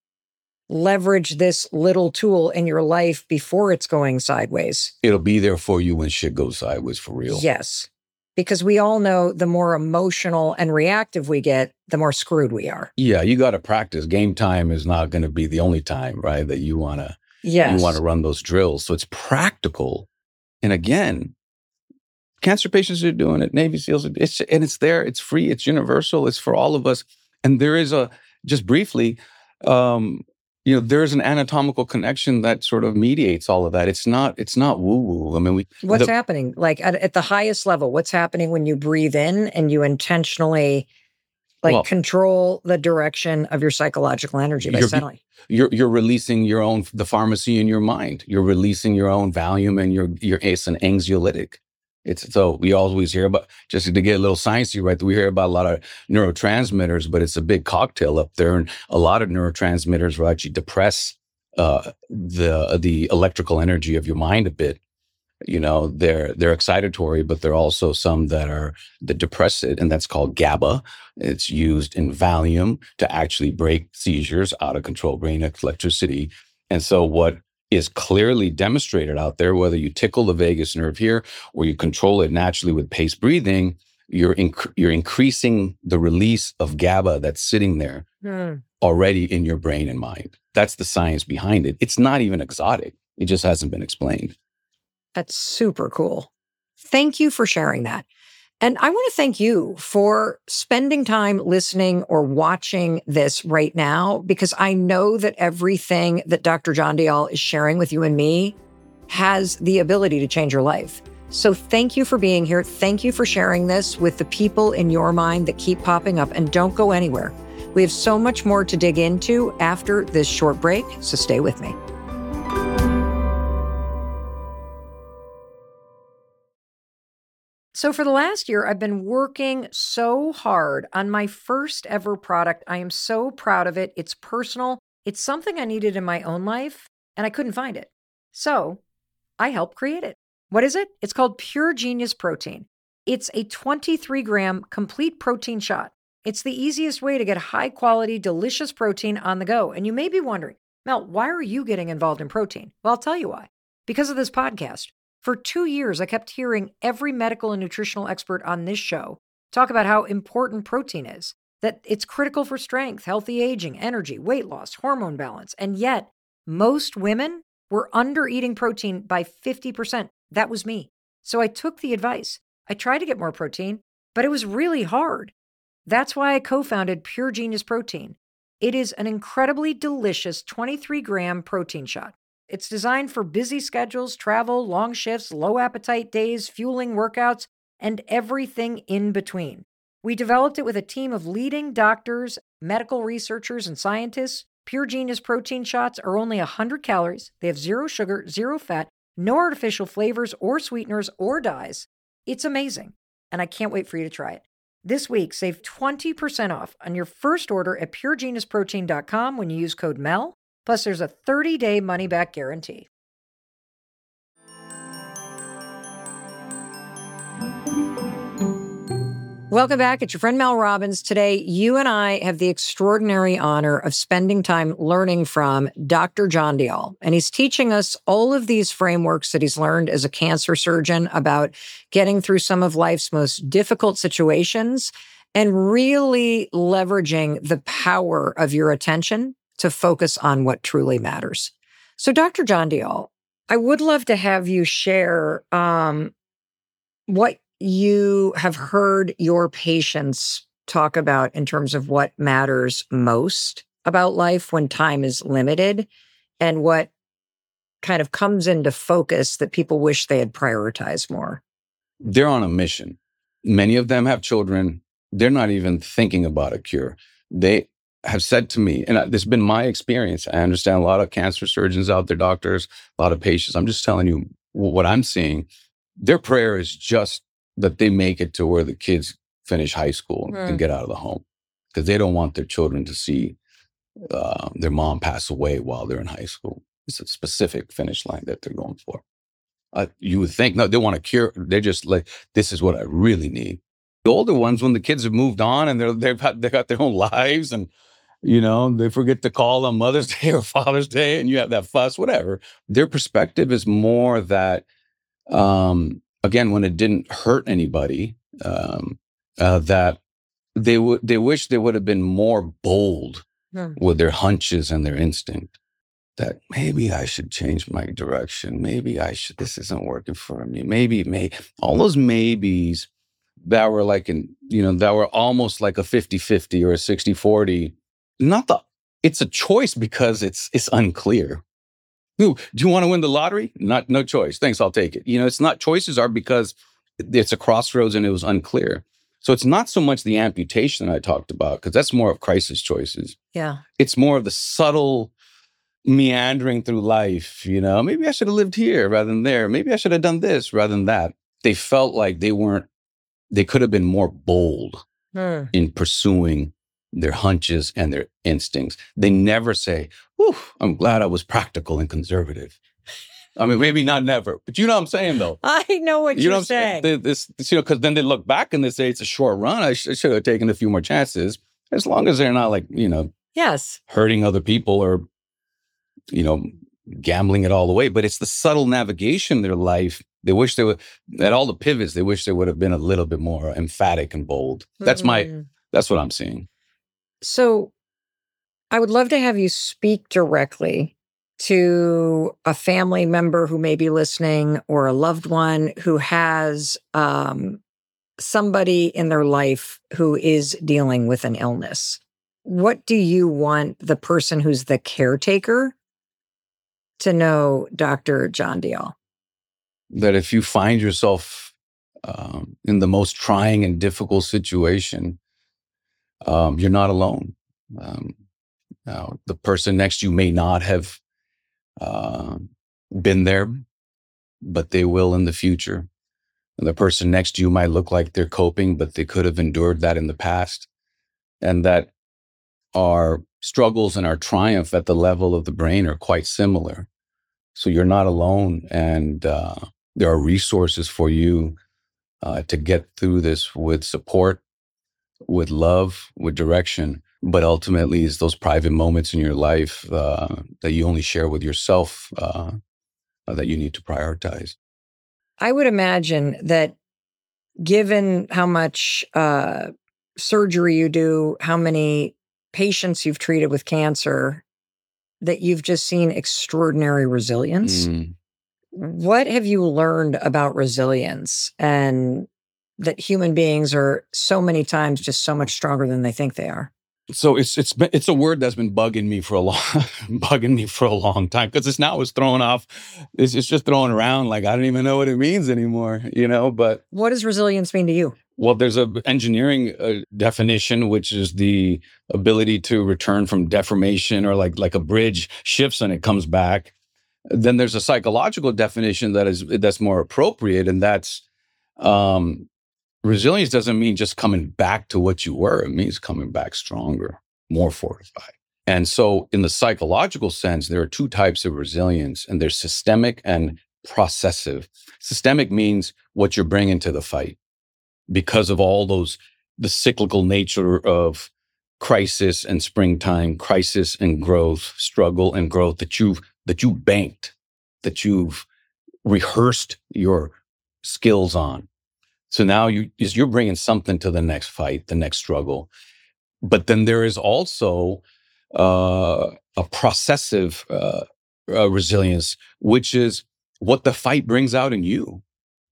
leverage this little tool in your life before it's going sideways, It'll be there for you when shit goes sideways for real. yes. Because we all know the more emotional and reactive we get, the more screwed we are. Yeah, you got to practice. Game time is not going to be the only time, right? That you want to Yes. you want to run those drills. So it's practical. And again, cancer patients are doing it. Navy SEALs, are, it's and it's there. It's free. It's universal. It's for all of us. And there is a just briefly, um, you know, there's an anatomical connection that sort of mediates all of that. It's not. It's not woo woo. I mean, we. What's the, happening? Like at, at the highest level, what's happening when you breathe in and you intentionally like Well, control the direction of your psychological energy by You're be- settling? You're you're releasing your own the pharmacy in your mind. You're releasing your own Valium and your your it's an anxiolytic. It's so we always hear about, just to get a little sciencey, right? We hear about a lot of neurotransmitters, but it's a big cocktail up there, and a lot of neurotransmitters will actually depress uh, the the electrical energy of your mind a bit. You know, they're they're excitatory, but there are also some that are that depress it, and that's called GABA. It's used in Valium to actually break seizures, out of control brain electricity. And so what is clearly demonstrated out there, whether you tickle the vagus nerve here or you control it naturally with paced breathing, you're inc- you're increasing the release of GABA that's sitting there Hmm. already in your brain and mind. That's the science behind it. It's not even exotic. It just hasn't been explained. That's super cool. Thank you for sharing that. And I want to thank you for spending time listening or watching this right now, because I know that everything that Doctor John Dial is sharing with you and me has the ability to change your life. So thank you for being here. Thank you for sharing this with the people in your mind that keep popping up, and don't go anywhere. We have so much more to dig into after this short break, so stay with me. So for the last year, I've been working so hard on my first ever product. I am so proud of it. It's personal. It's something I needed in my own life, and I couldn't find it. So I helped create it. What is it? It's called Pure Genius Protein. It's a twenty-three gram complete protein shot. It's the easiest way to get high quality, delicious protein on the go. And you may be wondering, Mel, why are you getting involved in protein? Well, I'll tell you why. Because of this podcast. For two years, I kept hearing every medical and nutritional expert on this show talk about how important protein is, that it's critical for strength, healthy aging, energy, weight loss, hormone balance. And yet, most women were under eating protein by fifty percent. That was me. So I took the advice. I tried to get more protein, but it was really hard. That's why I co-founded Pure Genius Protein. It is an incredibly delicious twenty-three gram protein shot. It's designed for busy schedules, travel, long shifts, low appetite days, fueling workouts, and everything in between. We developed it with a team of leading doctors, medical researchers, and scientists. Pure Genius protein shots are only one hundred calories. They have zero sugar, zero fat, no artificial flavors or sweeteners or dyes. It's amazing, and I can't wait for you to try it. This week, save twenty percent off on your first order at pure genius protein dot com when you use code MEL. Plus, there's a thirty day money-back guarantee. Welcome back. It's your friend Mel Robbins. Today, you and I have the extraordinary honor of spending time learning from Doctor John Dial. And he's teaching us all of these frameworks that he's learned as a cancer surgeon about getting through some of life's most difficult situations and really leveraging the power of your attention to focus on what truly matters. So, Doctor John Dial, I would love to have you share um, what you have heard your patients talk about in terms of what matters most about life when time is limited, and what kind of comes into focus that people wish they had prioritized more. They're on a mission. Many of them have children. They're not even thinking about a cure. They have said to me, and this has been my experience. I understand a lot of cancer surgeons out there, doctors, a lot of patients. I'm just telling you what I'm seeing. Their prayer is just that they make it to where the kids finish high school Mm. and get out of the home because they don't want their children to see uh, their mom pass away while they're in high school. It's a specific finish line that they're going for. Uh, you would think, no, they want to cure. They're just like, this is what I really need. The older ones, when the kids have moved on and they're, they've got, they've got their own lives and, you know, they forget to call on Mother's Day or Father's Day and you have that fuss, whatever. Their perspective is more that, um, again, when it didn't hurt anybody, um, uh, that they would, they wish they would have been more bold Hmm. with their hunches and their instinct. That maybe I should change my direction. Maybe I should, this isn't working for me. Maybe, may all those maybes that were like, in, you know, that were almost like a fifty-fifty or a sixty-forty. Not the, it's a choice because it's, it's unclear. Ooh, do you want to win the lottery? Not, no choice. Thanks, I'll take it. You know, it's not, choices are because it's a crossroads and it was unclear. So it's not so much the amputation that I talked about, because that's more of crisis choices. Yeah. It's more of the subtle meandering through life, you know, maybe I should have lived here rather than there. Maybe I should have done this rather than that. They felt like they weren't, they could have been more bold Hmm. in pursuing their hunches and their instincts. They never say, whew, I'm glad I was practical and conservative. I mean, maybe not never, but you know what I'm saying, though. I know what You you're know what I'm saying. saying? This, this, you know, because then they look back and they say it's a short run. I, sh- I should have taken a few more chances, as long as they're not like, you know, Yes. hurting other people or, you know, gambling it all away. But it's the subtle navigation in their life. They wish they would, at all the pivots, they wish they would have been a little bit more emphatic and bold. That's my, Mm. that's what I'm seeing. So I would love to have you speak directly to a family member who may be listening or a loved one who has um, somebody in their life who is dealing with an illness. What do you want the person who's the caretaker to know, Doctor John Deal? That if you find yourself um, in the most trying and difficult situation, um, you're not alone. Um, now, the person next to you may not have uh, been there, but they will in the future. And the person next to you might look like they're coping, but they could have endured that in the past. And that our struggles and our triumph at the level of the brain are quite similar. So you're not alone. And uh, there are resources for you uh, to get through this with support, with love, with direction. But ultimately, it's those private moments in your life uh, that you only share with yourself uh, that you need to prioritize. I would imagine that given how much uh, surgery you do, how many patients you've treated with cancer, that you've just seen extraordinary resilience. Mm. What have you learned about resilience and that human beings are so many times just so much stronger than they think they are? So it's it's been, it's a word that's been bugging me for a long bugging me for a long time, because it's now it's thrown off. It's, it's just thrown around like I don't even know what it means anymore, you know. But What does resilience mean to you? well, there's a engineering uh, definition, which is the ability to return from deformation, or like like a bridge shifts and it comes back. Then there's a psychological definition that is that's more appropriate, and that's um, resilience doesn't mean just coming back to what you were. It means coming back stronger, more fortified. And so in the psychological sense, there are two types of resilience, and there's systemic and processive. Systemic means what you're bringing to the fight because of all those, the cyclical nature of crisis and springtime, crisis and growth, struggle and growth that you've, that you banked, that you've rehearsed your skills on. So now you, you're bringing something to the next fight, the next struggle. But then there is also uh, a processive uh, uh, resilience, which is what the fight brings out in you.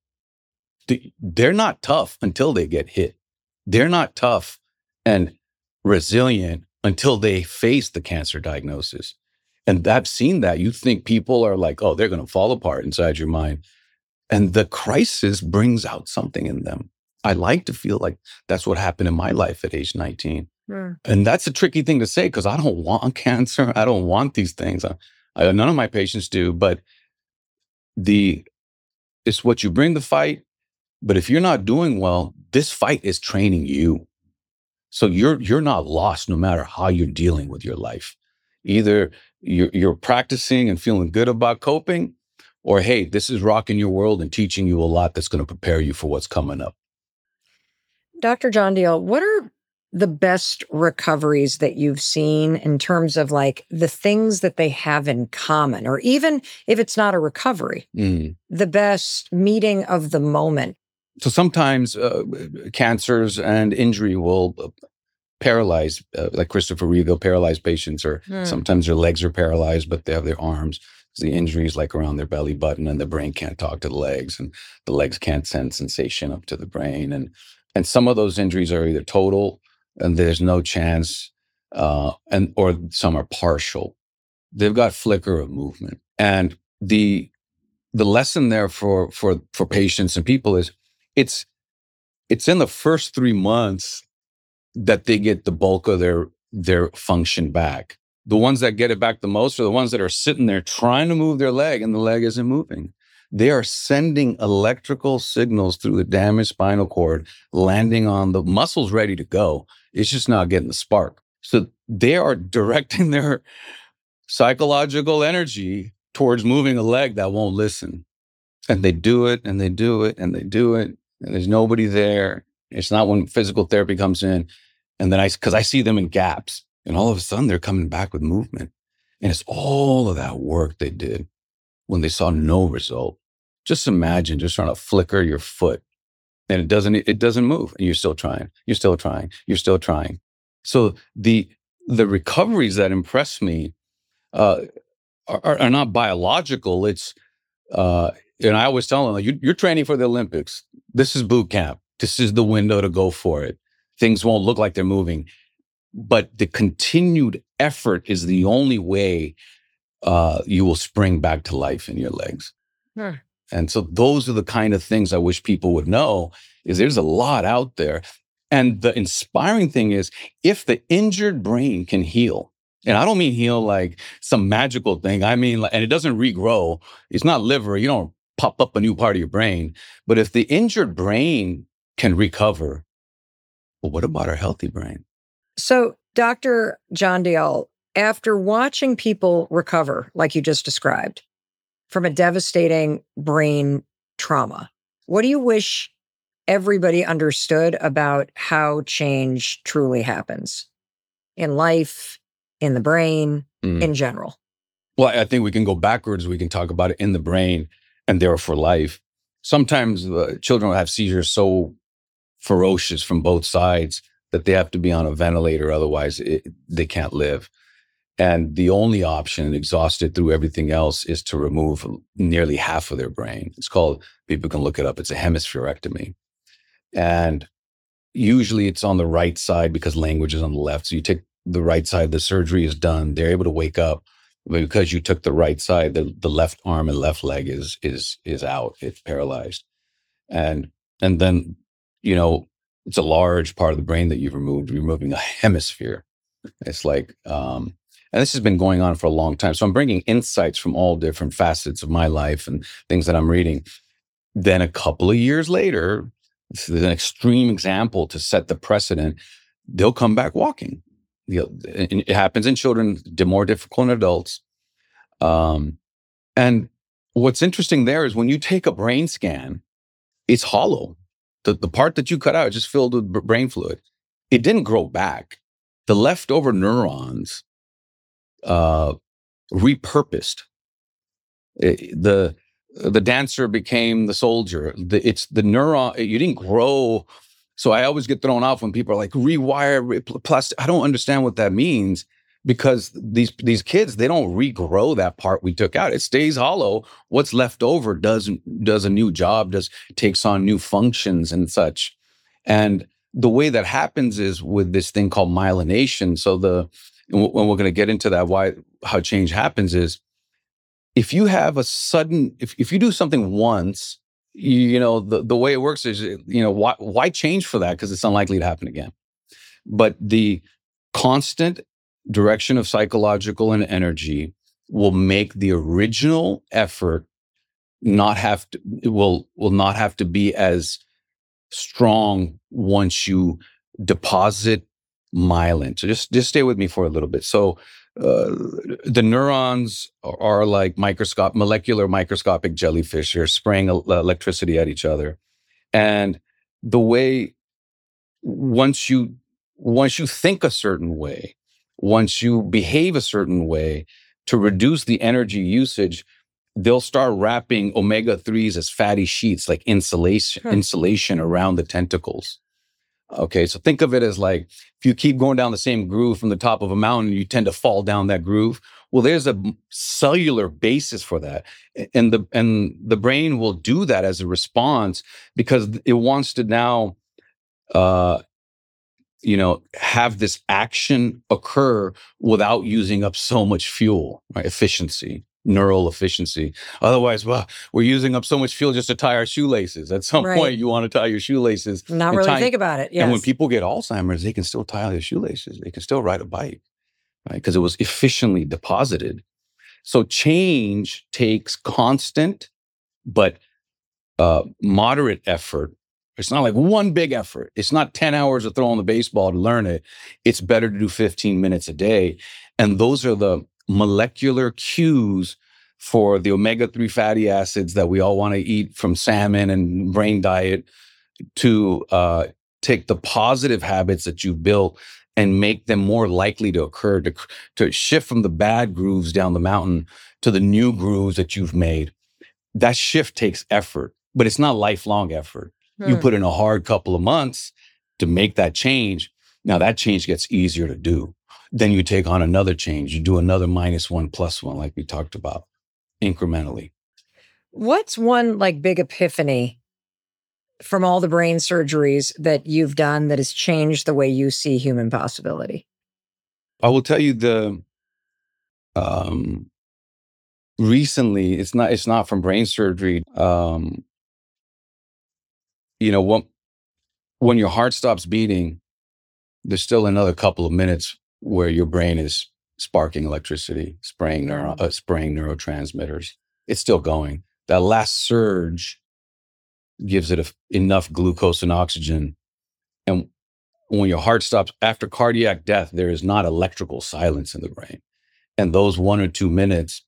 They're not tough until they get hit. They're not tough and resilient until they face the cancer diagnosis. And I've seen that. You think people are like, oh, they're going to fall apart inside your mind. And the crisis brings out something in them. I like to feel like that's what happened in my life at age nineteen. Mm. And that's a tricky thing to say, because I don't want cancer. I don't want these things. I, I, none of my patients do. But the it's what you bring the fight But if you're not doing well, this fight is training you. So you're you're not lost no matter how you're dealing with your life. Either you're, you're practicing and feeling good about coping, or hey, this is rocking your world and teaching you a lot that's going to prepare you for what's coming up. Doctor John Deal, what are the best recoveries that you've seen in terms of like the things that they have in common, or even if it's not a recovery, mm. the best meeting of the moment? So sometimes uh, cancers and injury will paralyze, uh, like Christopher Reeve, they'll paralyze patients, or mm. sometimes their legs are paralyzed, but they have their arms. The injury is like around their belly button, and the brain can't talk to the legs, and the legs can't send sensation up to the brain. And and some of those injuries are either total, and there's no chance, uh, and or some are partial. They've got flicker of movement. And the the lesson there for for for patients and people is it's it's in the first three months that they get the bulk of their their function back. The ones that get it back the most are the ones that are sitting there trying to move their leg and the leg isn't moving. They are sending electrical signals through the damaged spinal cord, landing on the muscles ready to go. It's just not getting the spark. So they are directing their psychological energy towards moving a leg that won't listen. And they do it and they do it and they do it. And there's nobody there. It's not when physical therapy comes in. And then I, because I see them in gaps. And all of a sudden, they're coming back with movement. And it's all of that work they did when they saw no result. Just imagine just trying to flicker your foot and it doesn't, it doesn't move. And you're still trying, you're still trying, you're still trying. So the, the recoveries that impress me uh, are, are not biological. It's, uh, and I always tell them, like, you, you're training for the Olympics. This is boot camp. This is the window to go for it. Things won't look like they're moving. But the continued effort is the only way uh, you will spring back to life in your legs. Hmm. And so those are the kind of things I wish people would know, is there's a lot out there. And the inspiring thing is, if the injured brain can heal, and I don't mean heal like some magical thing. I mean, and it doesn't regrow. It's not liver. You don't pop up a new part of your brain. But if the injured brain can recover, well, what about our healthy brain? So, Doctor John Deal, after watching people recover, like you just described, from a devastating brain trauma, what do you wish everybody understood about how change truly happens in life, in the brain, mm. in general? Well, I think we can go backwards. We can talk about it in the brain and there for life. Sometimes uh, children will have seizures so ferocious from both sides that they have to be on a ventilator, otherwise it, they can't live. And the only option, exhausted through everything else, is to remove nearly half of their brain. It's called, people can look it up, it's a hemispherectomy. And usually it's on the right side because language is on the left. So you take the right side, the surgery is done, they're able to wake up. But because you took the right side, the, the left arm and left leg is is is out, it's paralyzed. And and then, you know, it's a large part of the brain that you've removed, you're removing a hemisphere. It's like, um, and this has been going on for a long time. So I'm bringing insights from all different facets of my life and things that I'm reading. Then a couple of years later, this is an extreme example to set the precedent, they'll come back walking. You know, it happens in children, more difficult in adults. Um, and what's interesting there is when you take a brain scan, it's hollow. The, the part that you cut out is just filled with brain fluid. It didn't grow back. The leftover neurons uh, repurposed. It, the the dancer became the soldier. The, it's the neuron. You didn't grow. So I always get thrown off when people are like, rewire, re- plastic. I don't understand what that means, because these these kids, they don't regrow that part we took out. It stays hollow. What's left over does does a new job, does takes on new functions and such. And the way that happens is with this thing called myelination. So the when we're going to get into that, why how change happens is, if you have a sudden, if if you do something once, you, you know, the, the way it works is, you know, why why change for that? Because it's unlikely to happen again. But the constant direction of psychological and energy will make the original effort not have to, it will will not have to be as strong once you deposit myelin. So just just stay with me for a little bit. So uh, the neurons are, are like microscope, molecular microscopic jellyfish. They're spraying el- electricity at each other, and the way once you once you think a certain way, once you behave a certain way to reduce the energy usage, they'll start wrapping omega threes as fatty sheets like insulation Hmm. insulation around the tentacles. Okay, so think of it as like if you keep going down the same groove from the top of a mountain, you tend to fall down that groove. Well, there's a m- cellular basis for that. A- And the and the brain will do that as a response because it wants to now uh you know, have this action occur without using up so much fuel, right? Efficiency, neural efficiency. Otherwise, well, we're using up so much fuel just to tie our shoelaces. At some Right. point, you want to tie your shoelaces. Not and really tie- think about it. And when Yes. people get Alzheimer's, they can still tie their shoelaces. They can still ride a bike, right? Because it was efficiently deposited. So change takes constant but uh, moderate effort. It's not like one big effort. It's not ten hours of throwing the baseball to learn it. It's better to do fifteen minutes a day. And those are the molecular cues for the omega three fatty acids that we all want to eat from salmon and brain diet to uh, take the positive habits that you've built and make them more likely to occur, to, to shift from the bad grooves down the mountain to the new grooves that you've made. That shift takes effort, but it's not lifelong effort. You Hmm. put in a hard couple of months to make that change. Now that change gets easier to do. Then you take on another change. You do another minus one, plus one, like we talked about, incrementally. What's one like big epiphany from all the brain surgeries that you've done that has changed the way you see human possibility? I will tell you the um, recently. It's not. It's not from brain surgery. Um, you know, when when your heart stops beating, there's still another couple of minutes where your brain is sparking electricity, spraying neuro, uh, spraying neurotransmitters. It's still going. That last surge gives it a, enough glucose and oxygen. And when your heart stops after cardiac death, there is not electrical silence in the brain. And those one or two minutes,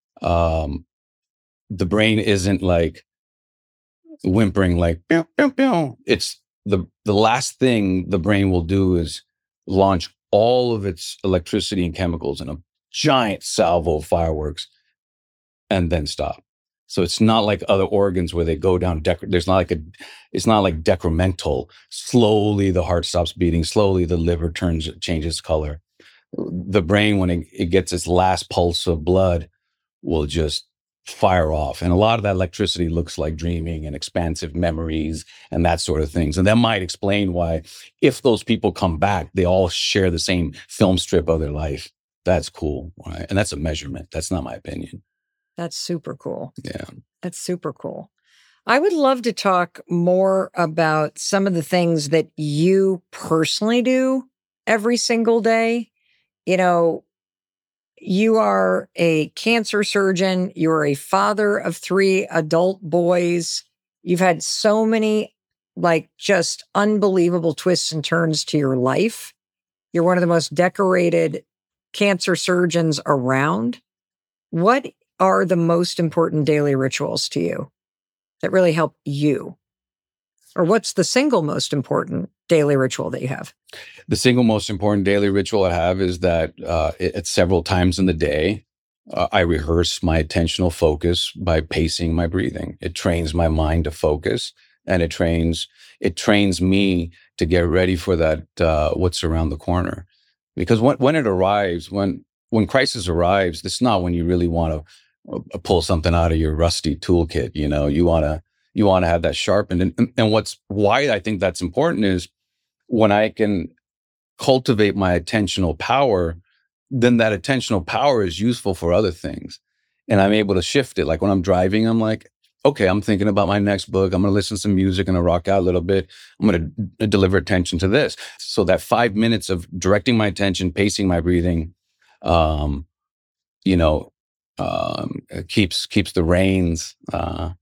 um, the brain isn't like whimpering like pew, pew, pew. It's the the last thing the brain will do is launch all of its electricity and chemicals in a giant salvo of fireworks and then stop. So it's not like other organs where they go down. Dec- there's not like a. It's not like decremental. Slowly the heart stops beating. Slowly the liver turns changes color. The brain, when it, it gets its last pulse of blood, will just fire off. And a lot of that electricity looks like dreaming and expansive memories and that sort of things. And that might explain why, if those people come back, they all share the same film strip of their life. That's cool, right? And that's a measurement. That's not my opinion. That's super cool. Yeah. That's super cool. I would love to talk more about some of the things that you personally do every single day. You know, you are a cancer surgeon. You're a father of three adult boys. You've had so many, like, just unbelievable twists and turns to your life. You're one of the most decorated cancer surgeons around. What are the most important daily rituals to you that really help you? Or what's the single most important daily ritual that you have? The single most important daily ritual I have is that uh, it- it's several times in the day. Uh, I rehearse my attentional focus by pacing my breathing. It trains my mind to focus, and it trains it trains me to get ready for that uh, what's around the corner. Because when when it arrives, when when crisis arrives, it's not when you really want to pull something out of your rusty toolkit. You know, you want to you want to have that sharpened. And, and and what's why I think that's important is when I can cultivate my attentional power, then that attentional power is useful for other things. And I'm able to shift it. Like when I'm driving, I'm like, okay, I'm thinking about my next book. I'm going to listen to some music and rock out a little bit. I'm going to deliver attention to this. So that five minutes of directing my attention, pacing my breathing, um, you know, um, keeps keeps the reins uh,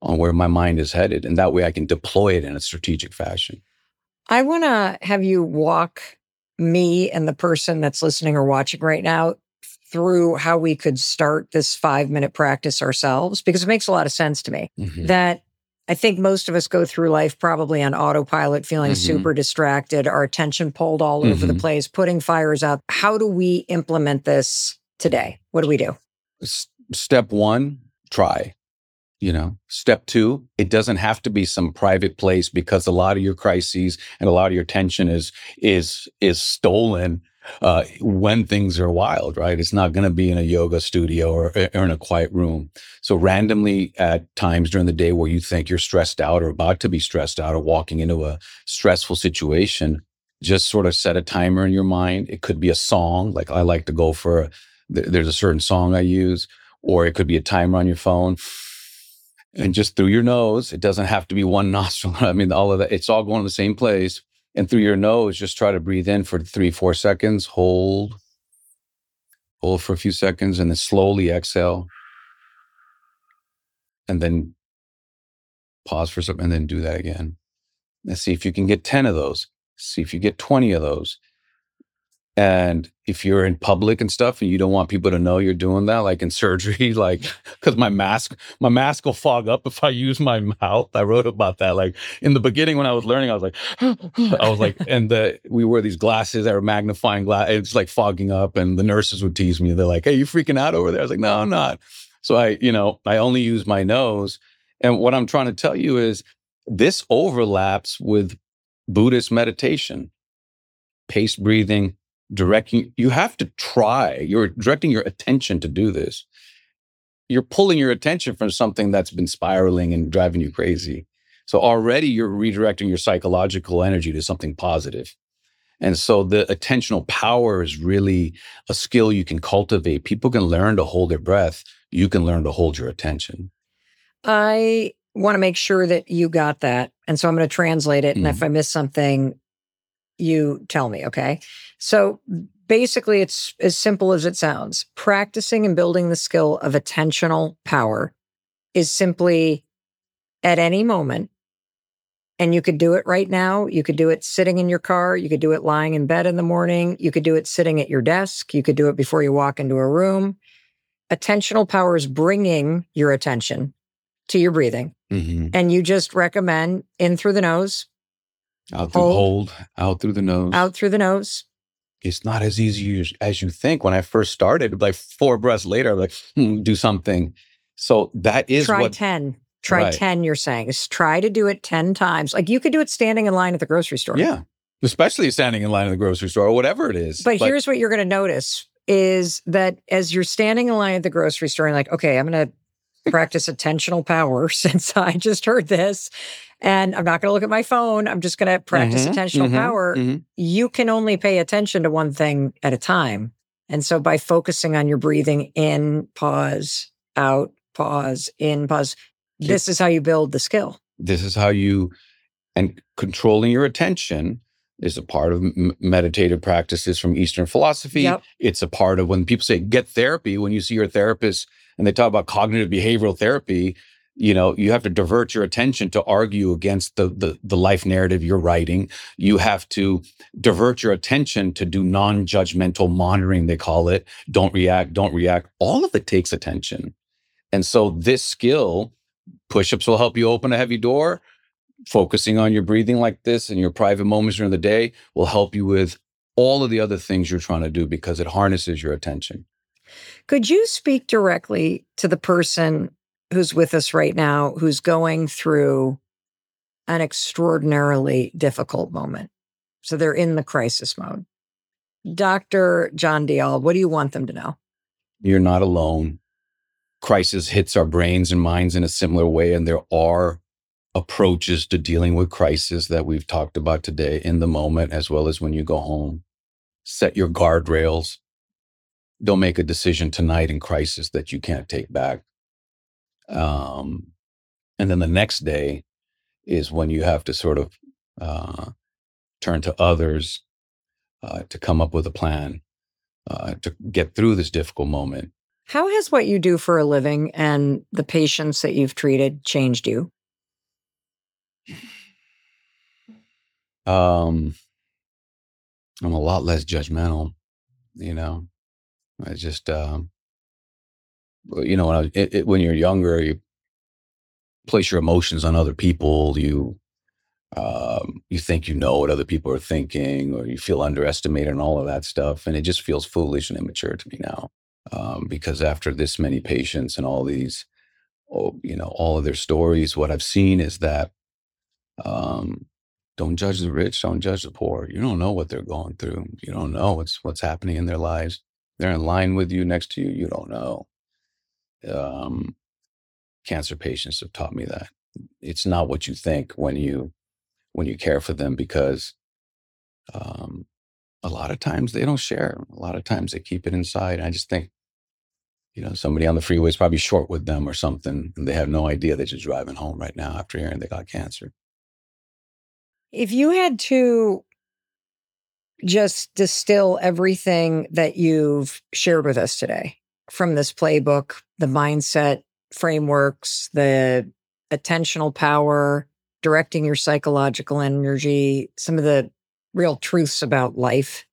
on where my mind is headed. And that way I can deploy it in a strategic fashion. I want to have you walk me and the person that's listening or watching right now through how we could start this five minute practice ourselves, because it makes a lot of sense to me Mm-hmm. that I think most of us go through life probably on autopilot, feeling Mm-hmm. super distracted, our attention pulled all over the Mm-hmm. place, putting fires out. How do we implement this today? What do we do? S- Step one, try. You know, step two, it doesn't have to be some private place, because a lot of your crises and a lot of your tension is is is stolen uh, when things are wild, right? It's not going to be in a yoga studio or, or in a quiet room. So randomly at times during the day where you think you're stressed out or about to be stressed out or walking into a stressful situation, just sort of set a timer in your mind. It could be a song, like I like to go for, a, there's a certain song I use, or it could be a timer on your phone. And just through your nose, it doesn't have to be one nostril. I mean, all of that, it's all going to the same place. And through your nose, just try to breathe in for three, four seconds, hold, hold for a few seconds, and then slowly exhale. And then pause for something, and then do that again. Let's see if you can get ten of those. See if you get twenty of those. And if you're in public and stuff and you don't want people to know you're doing that, like in surgery, like, because my mask, my mask will fog up if I use my mouth. I wrote about that. Like in the beginning when I was learning, I was like, I was like, and the, we wear these glasses that are magnifying glass. It's like fogging up, and the nurses would tease me. They're like, hey, you freaking out over there? I was like, no, I'm not. So I, you know, I only use my nose. And what I'm trying to tell you is this overlaps with Buddhist meditation, paced breathing, directing. You have to try. You're directing your attention to do this. You're pulling your attention from something that's been spiraling and driving you crazy. So already you're redirecting your psychological energy to something positive. And so the attentional power is really a skill you can cultivate. People can learn to hold their breath. You can learn to hold your attention. I want to make sure that you got that. And so I'm going to translate it. Mm-hmm. And if I miss something, you tell me, okay? So basically, it's as simple as it sounds. Practicing and building the skill of attentional power is simply at any moment, and you could do it right now. You could do it sitting in your car. You could do it lying in bed in the morning. You could do it sitting at your desk. You could do it before you walk into a room. Attentional power is bringing your attention to your breathing. Mm-hmm. And you just recommend in through the nose. Out through hold, hold, out through the nose. Out through the nose. It's not as easy as, as you think. When I first started, like four breaths later, I'm like, hmm, do something. So that is Try what... ten. Try right. ten, you're saying. Is try to do it ten times. Like you could do it standing in line at the grocery store. Yeah. Especially standing in line at the grocery store or whatever it is. But, but here's what you're going to notice is that as you're standing in line at the grocery store and like, okay, I'm going to practice attentional power since I just heard this. And I'm not going to look at my phone. I'm just going to practice mm-hmm, attentional mm-hmm, power. Mm-hmm. You can only pay attention to one thing at a time. And so by focusing on your breathing in, pause, out, pause, in, pause, this is how you build the skill. This is how you, and controlling your attention is a part of m- meditative practices from Eastern philosophy. Yep. It's a part of when people say get therapy, when you see your therapist and they talk about cognitive behavioral therapy, you know, you have to divert your attention to argue against the, the, the life narrative you're writing. You have to divert your attention to do non-judgmental monitoring, they call it. Don't react, don't react. All of it takes attention. And so this skill, push-ups will help you open a heavy door. Focusing on your breathing like this in your private moments during the day will help you with all of the other things you're trying to do because it harnesses your attention. Could you speak directly to the person who's with us right now, who's going through an extraordinarily difficult moment? So they're in the crisis mode. Doctor John Dial, what do you want them to know? You're not alone. Crisis hits our brains and minds in a similar way, and there are approaches to dealing with crisis that we've talked about today in the moment, as well as when you go home. Set your guardrails. Don't make a decision tonight in crisis that you can't take back. Um, and then the next day is when you have to sort of uh, turn to others uh, to come up with a plan uh, to get through this difficult moment. How has what you do for a living and the patients that you've treated changed you? Um, I'm a lot less judgmental, you know. I just, um, well, you know, when I, it, it, when you're younger, you place your emotions on other people. You um, you think you know what other people are thinking, or you feel underestimated and all of that stuff, and it just feels foolish and immature to me now. Um, because after this many patients and all these, oh, you know, all of their stories, what I've seen is that um, don't judge the rich, don't judge the poor. You don't know what they're going through. You don't know what's what's happening in their lives. They're in line with you, next to you. You don't know. Um, Cancer patients have taught me that it's not what you think when you when you care for them, because um, a lot of times they don't share. A lot of times they keep it inside. I just think, you know, somebody on the freeway is probably short with them or something, and they have no idea they're just driving home right now after hearing they got cancer. If you had to just distill everything that you've shared with us today from this playbook, the mindset frameworks, the attentional power, directing your psychological energy, some of the real truths about life,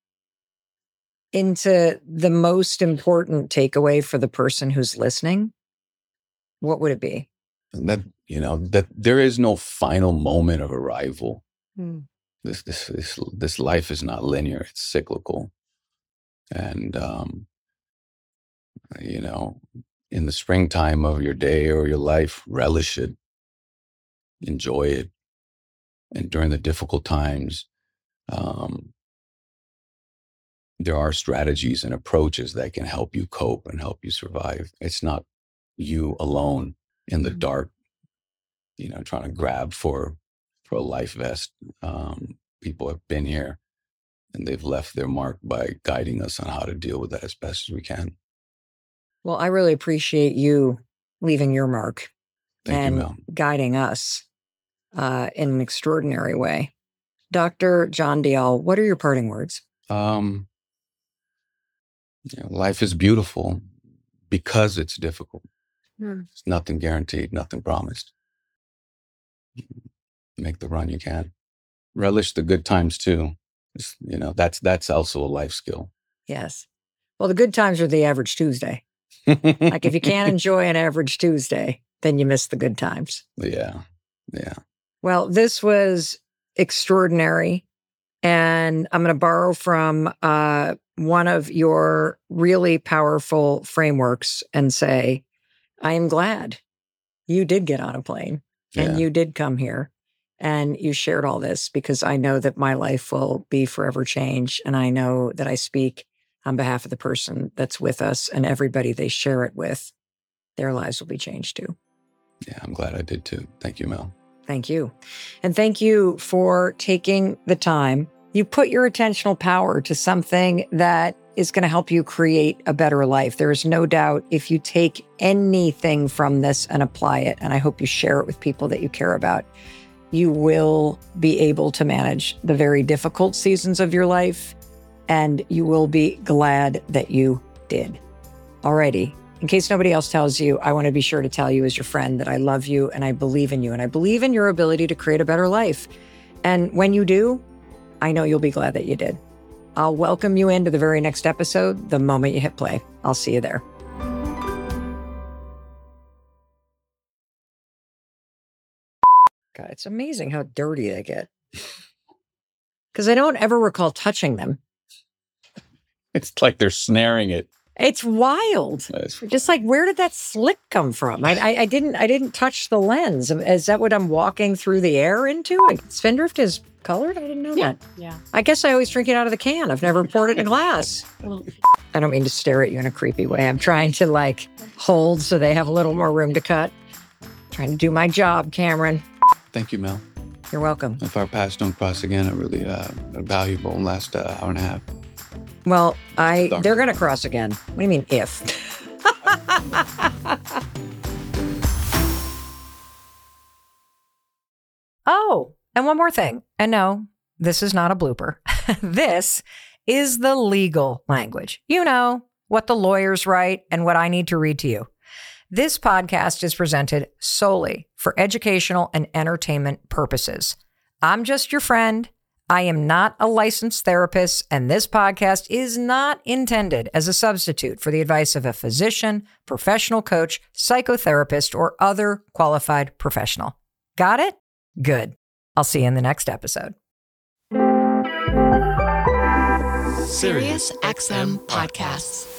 into the most important takeaway for the person who's listening, what would it be? And that, you know, that there is no final moment of arrival. Hmm. This this this this life is not linear. It's cyclical, and um, you know, in the springtime of your day or your life, relish it, enjoy it, and during the difficult times, um, there are strategies and approaches that can help you cope and help you survive. It's not you alone in the dark, you know, trying to grab for for a life vest. Um, people have been here and they've left their mark by guiding us on how to deal with that as best as we can. Well, I really appreciate you leaving your mark Thank you, and Mel. guiding us uh, in an extraordinary way. Doctor John Dial, what are your parting words? Um, you know, life is beautiful because it's difficult. Hmm. It's nothing guaranteed, nothing promised. Make the run you can. Relish the good times too. It's, you know, that's that's also a life skill. Yes. Well, the good times are the average Tuesday. Like if you can't enjoy an average Tuesday, then you miss the good times. Yeah. Yeah. Well, this was extraordinary. And I'm going to borrow from uh, one of your really powerful frameworks and say, I am glad you did get on a plane and Yeah. you did come here and you shared all this, because I know that my life will be forever changed. And I know that I speak on behalf of the person that's with us and everybody they share it with. Their lives will be changed too. Yeah, I'm glad I did too. Thank you, Mel. Thank you. And thank you for taking the time. You put your attentional power to something that is going to help you create a better life. There is no doubt if you take anything from this and apply it, and I hope you share it with people that you care about, you will be able to manage the very difficult seasons of your life, and you will be glad that you did. Alrighty. In case nobody else tells you, I want to be sure to tell you as your friend that I love you and I believe in you and I believe in your ability to create a better life. And when you do, I know you'll be glad that you did. I'll welcome you into the very next episode the moment you hit play. I'll see you there. God, it's amazing how dirty they get. Because I don't ever recall touching them. It's like they're snaring it. It's wild. That's- Just like, where did that slick come from? I, I, I didn't I didn't touch the lens. Is that what I'm walking through the air into? Spindrift is colored? I didn't know Yeah. that. Yeah. I guess I always drink it out of the can. I've never poured it in a glass. I don't mean to stare at you in a creepy way. I'm trying to like hold so they have a little more room to cut. Trying to do my job, Cameron. Thank you, Mel. You're welcome. If our paths don't cross again, a really uh, valuable last uh, hour and a half. Well, I Darn. they're going to cross again. What do you mean if? Oh, and one more thing. And no, this is not a blooper. This is the legal language. You know, what the lawyers write, and what I need to read to you. This podcast is presented solely for educational and entertainment purposes. I'm just your friend. I am not a licensed therapist, and this podcast is not intended as a substitute for the advice of a physician, professional coach, psychotherapist, or other qualified professional. Got it? Good. I'll see you in the next episode. Sirius X M Podcasts.